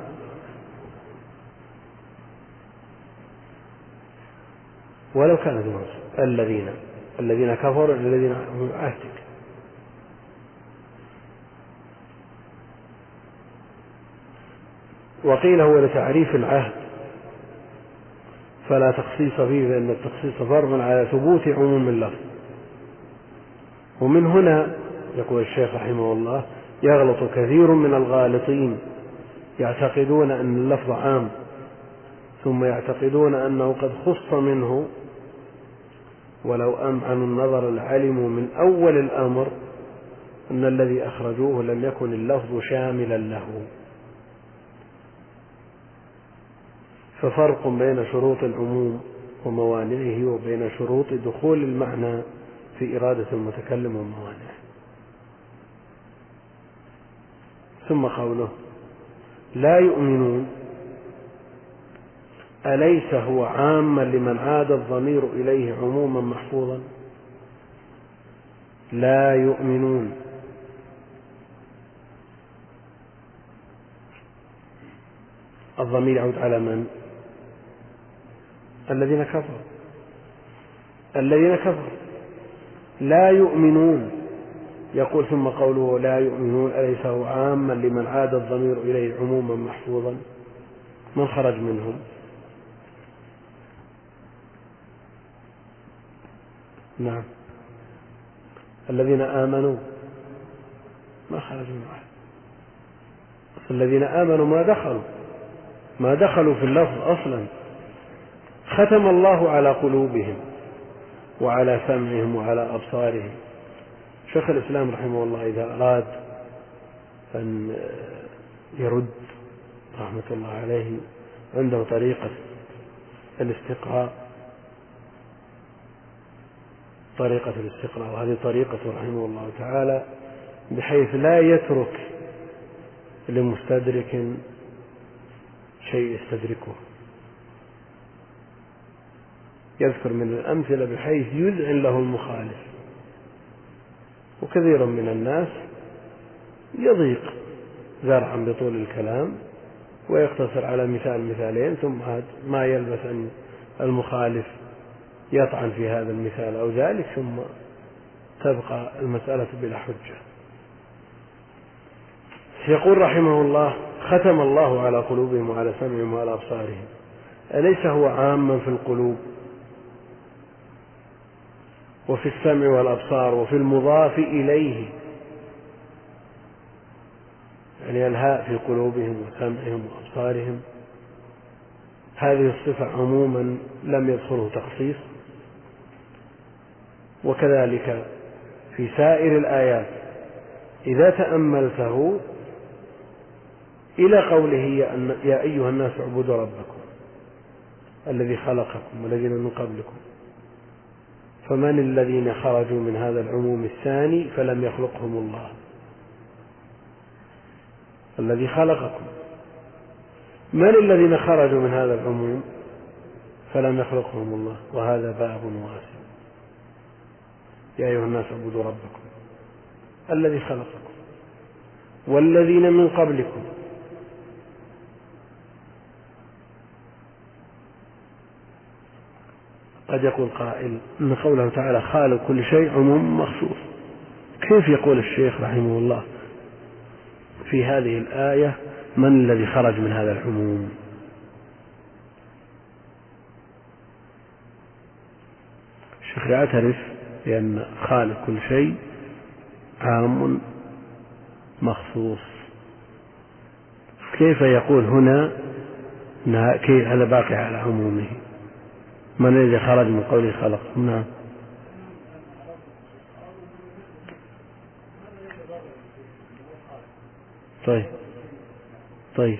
ولو كانت منصب الذين الذين كفروا الذين هم عهدك. وقيل هو لتعريف العهد فلا تخصيص فيه، فإن التخصيص فرض على ثبوت عموم اللفظ. ومن هنا يقول الشيخ رحمه الله: يغلط كثير من الغالطين يعتقدون أن اللفظ عام، ثم يعتقدون أنه قد خص منه، ولو أمعنوا النظر لعلموا من أول الأمر أن الذي أخرجوه لم يكن اللفظ شاملا له. ففرق بين شروط العموم وموانعه وبين شروط دخول المعنى في إرادة المتكلم وموانعه. ثم قوله: لا يؤمنون، أليس هو عاما لمن عاد الضمير إليه عموما محفوظا؟ لا يؤمنون، الضمير يعود على من؟ الذين كفروا. الذين كفروا لا يؤمنون. يقول ثم قوله لا يؤمنون أليس هو عاما لمن عاد الضمير إليه عموما محفوظا؟ من خرج منهم؟ نعم، الذين آمنوا ما خرجوا من أحد. الذين آمنوا ما دخلوا ما دخلوا في اللفظ أصلا. ختم الله على قلوبهم وعلى سمعهم وعلى أبصارهم. شيخ الإسلام رحمه الله إذا أراد أن يرد رحمة الله عليه عنده طريقة الاستقراء طريقة الاستقراء وهذه طريقته رحمه الله تعالى، بحيث لا يترك لمستدرك شيء يستدركه. يذكر من الأمثلة بحيث يذعن له المخالف. وكثير من الناس يضيق ذرعا بطول الكلام ويقتصر على مثال مثالين، ثم ما يلبث أن المخالف يطعن في هذا المثال أو ذلك، ثم تبقى المسألة بلا حجة. يقول رحمه الله: ختم الله على قلوبهم وعلى سمعهم وعلى أبصارهم. أليس هو عاما في القلوب وفي السمع والأبصار وفي المضاف إليه؟ يعني الهاء في قلوبهم وسمعهم وأبصارهم، هذه الصفة عموما لم يدخله تخصيص. وكذلك في سائر الآيات إذا تأملته إلى قوله يا أيها الناس اعبدوا ربكم الذي خلقكم والذين من قبلكم، فمن الذين خرجوا من هذا العموم الثاني فلم يخلقهم الله؟ الذي خلقكم. من الذين خرجوا من هذا العموم فلم يخلقهم الله؟ وهذا باب واسع. يا أيها الناس اعبدوا ربكم الذي خلقكم والذين من قبلكم. قد يقول قائل إن قوله تعالى خالق كل شيء عموم مخصوص. كيف يقول الشيخ رحمه الله في هذه الآية من الذي خرج من هذا العموم؟ الشيخ يعترف بأن خالق كل شيء عام مخصوص. كيف يقول هنا كيف هذا باقي على عمومه؟ من الذي خرج من قوله خلق؟ نعم. طيب طيب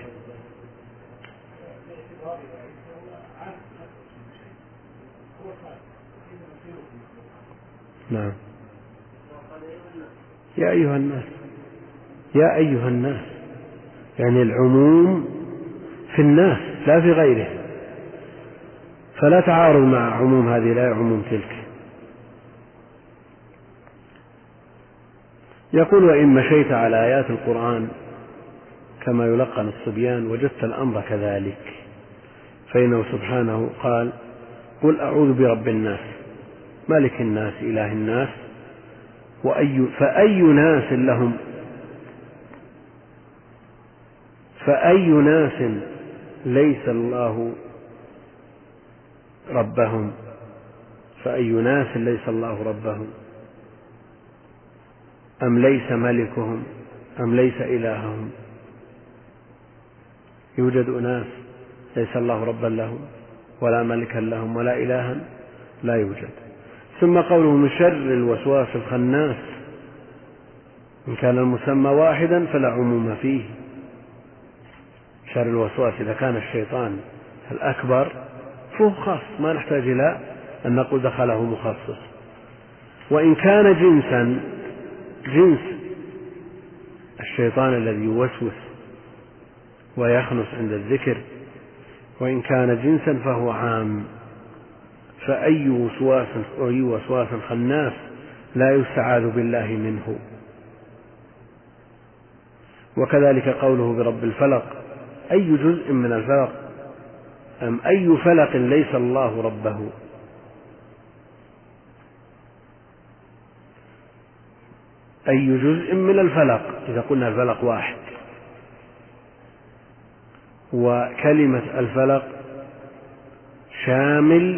نعم. يا أيها الناس يا أيها الناس يعني العموم في الناس لا في غيره، فلا تعارض مع عموم هذه لا عموم تلك. يقول: وإن مشيت على آيات القرآن كما يلقن الصبيان وجدت الأمر كذلك، فإنه سبحانه قال: قل أعوذ برب الناس ملك الناس إله الناس وأي فأي ناس لهم فأي ناس ليس الله ربهم فأي ناس ليس الله ربهم أم ليس ملكهم أم ليس إلههم. يوجد أناس ليس الله ربا لهم ولا ملكا لهم ولا إلها، لا يوجد. ثم قوله: من شر الوسواس الخناس، إن كان المسمى واحدا فلا عموم فيه. شر الوسواس إذا كان الشيطان الأكبر فهو خاص، ما نحتاج إلى أن نقول دخله مخصص. وإن كان جنسا، جنس الشيطان الذي يوسوس ويخنس عند الذكر، وإن كان جنسا فهو عام، فأي وسواس أي وسواس خناس لا يستعاذ بالله منه. وكذلك قوله برب الفلق، أي جزء من الفلق أم أي فلق ليس الله ربه. أي جزء من الفلق، إذا قلنا الفلق واحد، وكلمة الفلق شامل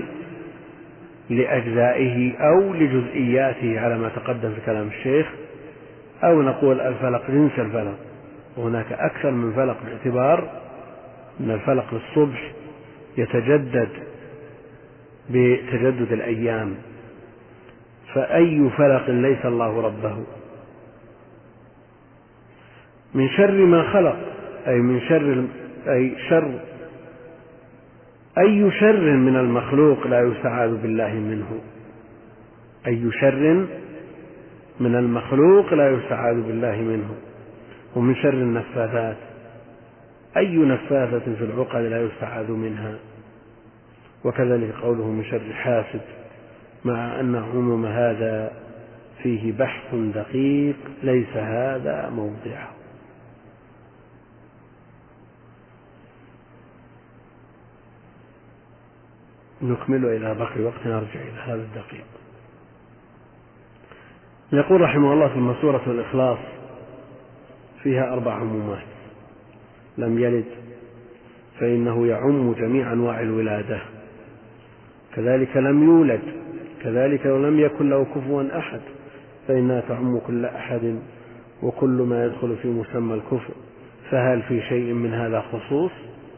لأجزائه أو لجزئياته على ما تقدم في كلام الشيخ، أو نقول الفلق جنس الفلق، وهناك أكثر من فلق باعتبار أن الفلق للصبح يتجدد بتجدد الأيام، فأي فلق ليس الله ربه. من شر ما خلق، أي من شر أي شر أي شر من المخلوق لا يستعاذ بالله منه. أي شر من المخلوق لا يستعاذ بالله منه. ومن شر النفاثات، أي نفاثة في العقد لا يستعاذ منها. وكذلك قوله من شر حاسد، مع أن عموم هذا فيه بحث دقيق ليس هذا موضعه. نكمل إذا بقي وقت نرجع إلى هذا الدقيق. يقول رحمه الله: ثم سورة الإخلاص فيها أربع عمومات: لم يلد فإنه يعم جميع أنواع الولادة، كذلك لم يولد، كذلك ولم يكن له كفوا أحد فإنها تعم كل أحد وكل ما يدخل في مسمى الكفر. فهل في شيء من هذا خصوص؟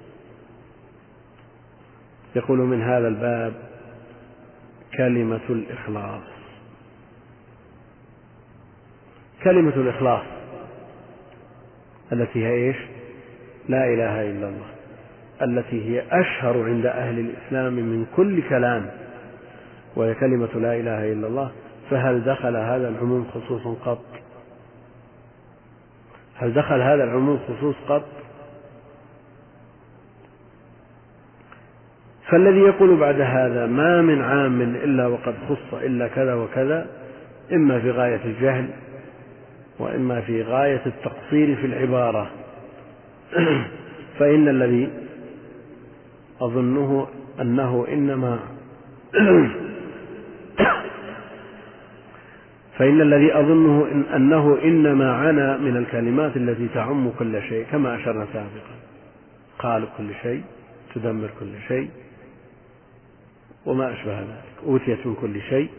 يقول: من هذا الباب كلمة الإخلاص. كلمة الإخلاص التي هي إيش؟ لا إله إلا الله، التي هي أشهر عند أهل الإسلام من كل كلام، وهي كلمة لا إله إلا الله. فهل دخل هذا العموم خصوص قط؟ هل دخل هذا العموم خصوص قط؟ فالذي يقول بعد هذا ما من عام إلا وقد خص إلا كذا وكذا، إما في غاية الجهل وإما في غاية التقصير في العبارة. فإن الذي أظنه أنه إنما فإن الذي أظنه إن أنه إنما عنا من الكلمات التي تعم كل شيء، كما أشرنا سابقا: قال كل شيء، تدمر كل شيء، وما أشبه ذلك، أوتيت من كل شيء.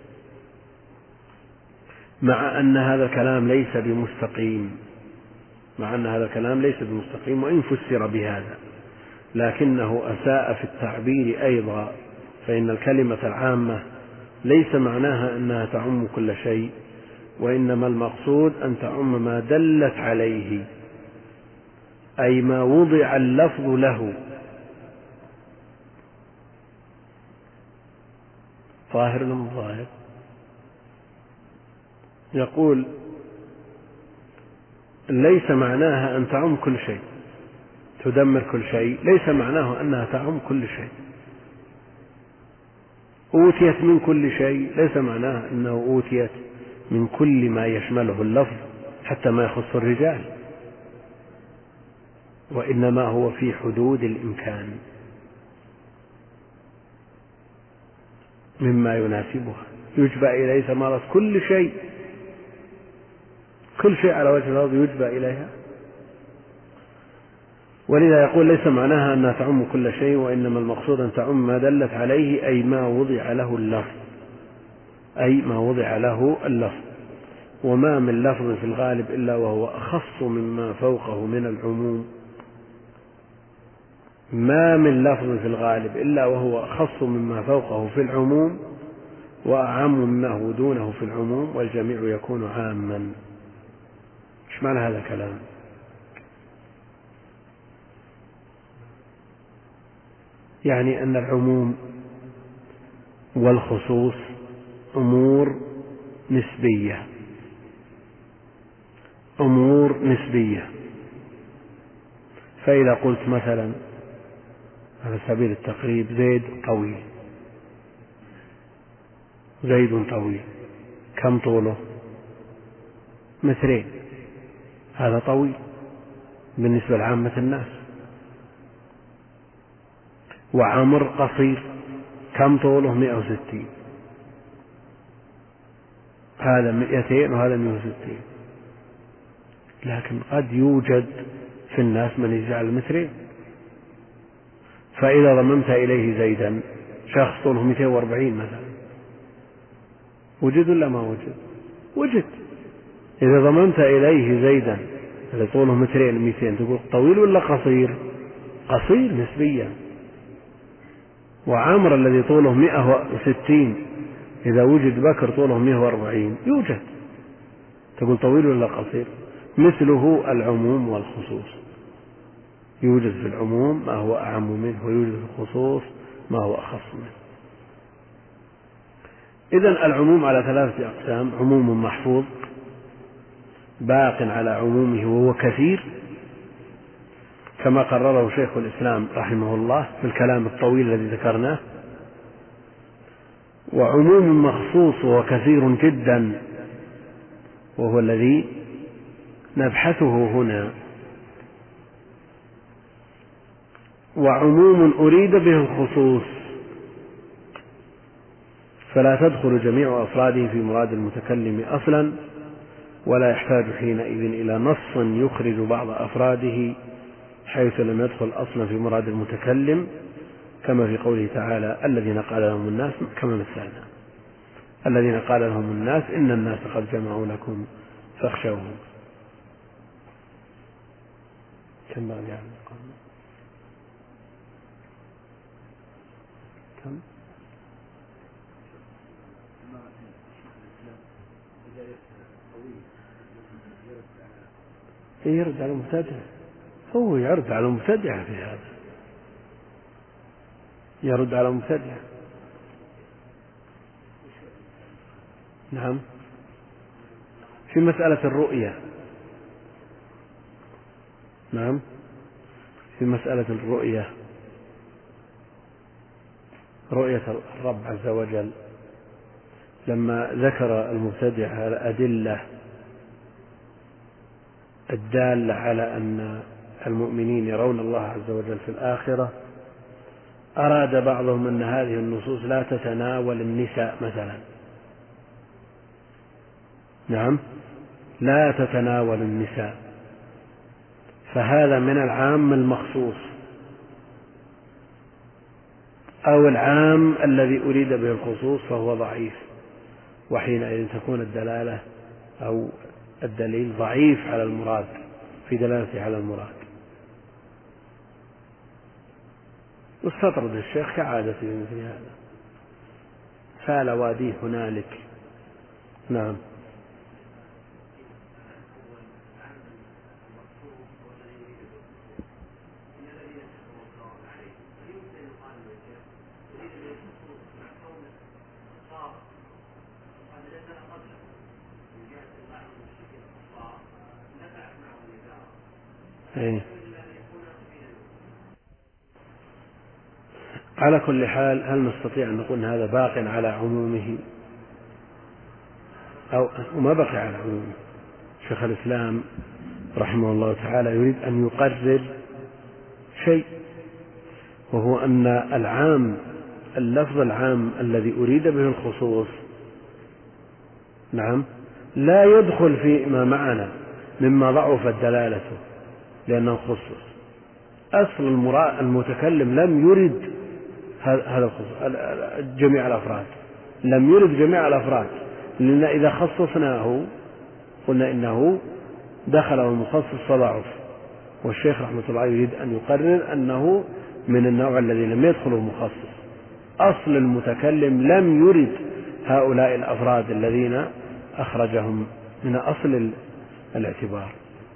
مع أن هذا الكلام ليس بمستقيم مع أن هذا الكلام ليس بمستقيم وإن فسر بهذا، لكنه أساء في التعبير أيضا. فإن الكلمة العامة ليس معناها أنها تعم كل شيء، وإنما المقصود أن تعم ما دلت عليه، أي ما وضع اللفظ له. ظاهر لم ظاهر؟ يقول: ليس معناها أن تعم كل شيء، تدمر كل شيء، ليس معناه أنها تعم كل شيء. أوتيت من كل شيء، ليس معناه أنه أوتيت من كل ما يشمله اللفظ حتى ما يخص الرجال، وإنما هو في حدود الإمكان مما يناسبها، يجبى إليه ثمرة كل شيء، كل شيء على وجه الأرض يجبى إليها. ولذا يقول ليس معناها أنها تعم كل شيء، وإنما المقصود أن تعم ما دلت عليه، أي ما وضع له اللفظ، أي ما وضع له اللفظ. وما من لفظ في الغالب إلا وهو أخص مما فوقه من العموم، ما من لفظ في الغالب إلا وهو أخص مما فوقه في العموم وأعم مما هو دونه في العموم، والجميع يكون عاما. ايش معنى هذا الكلام؟ يعني أن العموم والخصوص أمور نسبية، أمور نسبية. فإذا قلت مثلا على سبيل التقريب زيد طويل، زيد طويل، كم طوله؟ مترين، هذا طويل بالنسبة لعامة الناس. وعمر قصير، كم طوله؟ مئة وستين، هذا مئتين وهذا مئة وستين. لكن قد يوجد في الناس من يجعل مترين. فإذا ضممت إليه زيدا شخص طوله مئتين وأربعين مثلا، وجد ولا ما وجد؟ وجد. إذا ضممت إليه زيدا اللي طوله مترين مئتين، تقول طويل ولا قصير؟ قصير نسبيا. وعمر الذي طوله مئة وستين إذا وجد بكر طوله مئة وأربعين يوجد، تقول طويل ولا قصير؟ مثله العموم والخصوص، يوجد في العموم ما هو أعم منه، ويوجد في الخصوص ما هو أخص منه. إذن العموم على ثلاثة أقسام: عموم محفوظ باق على عمومه وهو كثير كما قرره شيخ الإسلام رحمه الله في الكلام الطويل الذي ذكرناه، وعموم مخصوص وهو كثير جدا وهو الذي نبحثه هنا، وعموم أريد به الخصوص فلا تدخل جميع أفراده في مراد المتكلم أصلا، ولا يحتاج حينئذ إلى نص يخرج بعض أفراده حيث لم يدخل أصلا في مراد المتكلم، كما في قوله تعالى: الذين قال لهم الناس، كما مثلنا الذين قال لهم الناس إن الناس قد جمعوا لكم فاخشوهم. كم بقى يعني كم يرد على المبتدع، هو يرد على المبتدع في هذا، يرد على المبتدع. نعم. في مسألة الرؤية، نعم، في مسألة الرؤية، رؤية الرب عز وجل، لما ذكر المبتدع الأدلة الدالة على أن المؤمنين يرون الله عز وجل في الآخرة، أراد بعضهم أن هذه النصوص لا تتناول النساء مثلا، نعم، لا تتناول النساء، فهذا من العام المخصوص، أو العام الذي أريد به الخصوص فهو ضعيف، وحينئذ تكون الدلالة أو الدليل ضعيف على المراد في دلالته على المراد. واستطرد الشيخ كعادته مثل هذا، سال واديه هنالك. نعم. إيه. على كل حال، هل نستطيع أن نقول هذا باق على عمومه؟ أو وما بقي على عمومه. شيخ الإسلام رحمه الله تعالى يريد أن يقرر شيء، وهو أن العام اللفظ العام الذي أريد به الخصوص نعم لا يدخل فيما معنا مما ضعفت دلالته لأنه خصوص. أصل المتكلم لم يرد هذا الخصوص جميع الأفراد، لم يرد جميع الأفراد، لأن إذا خصصناه قلنا إنه دخل المخصص فضعف، والشيخ رحمة الله يريد أن يقرر أنه من النوع الذي لم يدخله المخصص. أصل المتكلم لم يرد هؤلاء الأفراد الذين أخرجهم من أصل الاعتبار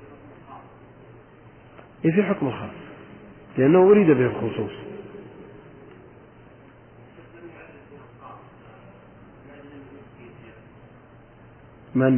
في حكم الخاص، لأنه أريد به الخصوص. من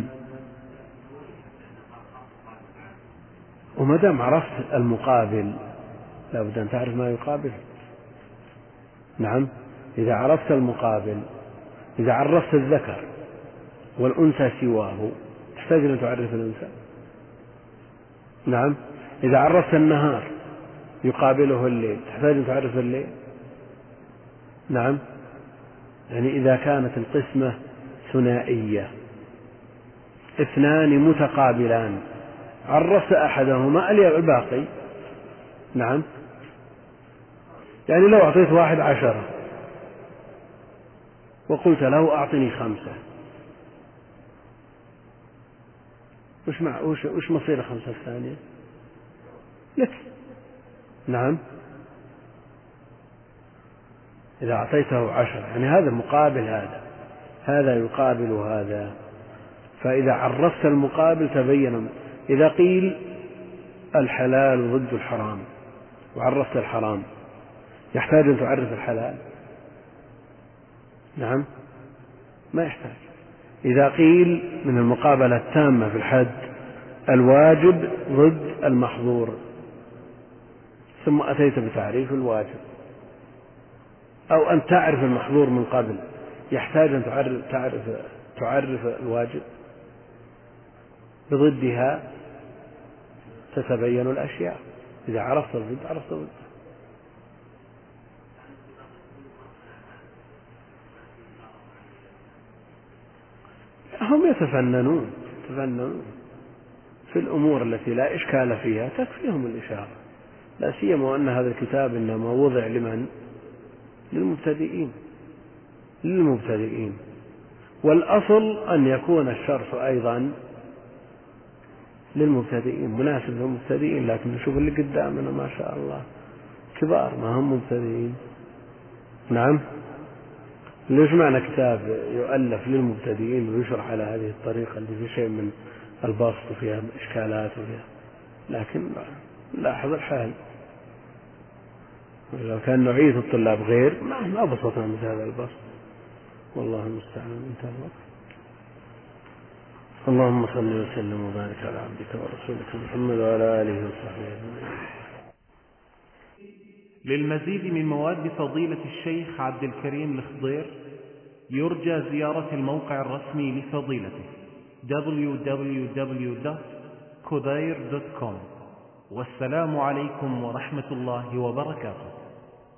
وما دام عرفت المقابل لا بد أن تعرف ما يقابل. نعم إذا عرفت المقابل، إذا عرفت الذكر والأنثى سواه تحتاج أن تعرف الأنثى. نعم إذا عرفت النهار يقابله الليل تحتاج أن تعرف الليل. نعم يعني إذا كانت القسمة ثنائية اثنان متقابلان عرفت أحدهما الباقي. نعم يعني لو أعطيت واحد عشرة وقلت له أعطني خمسة، وش, مع وش, وش مصير خمسة الثانية لك؟ نعم إذا أعطيته عشرة يعني هذا مقابل هذا، هذا يقابل هذا. فإذا عرفت المقابل تبين. إذا قيل الحلال ضد الحرام وعرفت الحرام يحتاج أن تعرف الحلال؟ نعم ما يحتاج. إذا قيل من المقابلة التامة في الحد الواجب ضد المحظور ثم أتيت بتعريف الواجب، أو أن تعرف المحظور من قبل، يحتاج أن تعرف, تعرف, تعرف الواجب. بضدها تتبين الأشياء. إذا عرفت الضد عرفت الضد. هم يتفننون يتفننون في الأمور التي لا إشكال فيها، تكفيهم الإشارة، لا سيما وأن هذا الكتاب إنما وضع لمن؟ للمبتدئين للمبتدئين والأصل أن يكون الشرح أيضا للمبتدئين، مناسب للمبتدئين. لكن نشوف اللي قدامنا ما شاء الله كبار ما هم مبتدئين. نعم ليش معنى كتاب يؤلف للمبتدئين ويشرح على هذه الطريقة اللي في شيء من البسط وفيها إشكالات وفيها، لكن لاحظ الحال لو كان نوعية الطلاب غير ما بسطنا من هذا البسط. والله المستعان. انتهى الوقت. اللهم صل وسلم وبارك على عبدك ورسولك محمد وعلى آله وصحبه أجمعين. للمزيد من مواد فضيلة الشيخ عبد الكريم الخضير يرجى زيارة الموقع الرسمي لفضيلته دبليو دبليو دبليو دوت كودير دوت كوم. والسلام عليكم ورحمة الله وبركاته.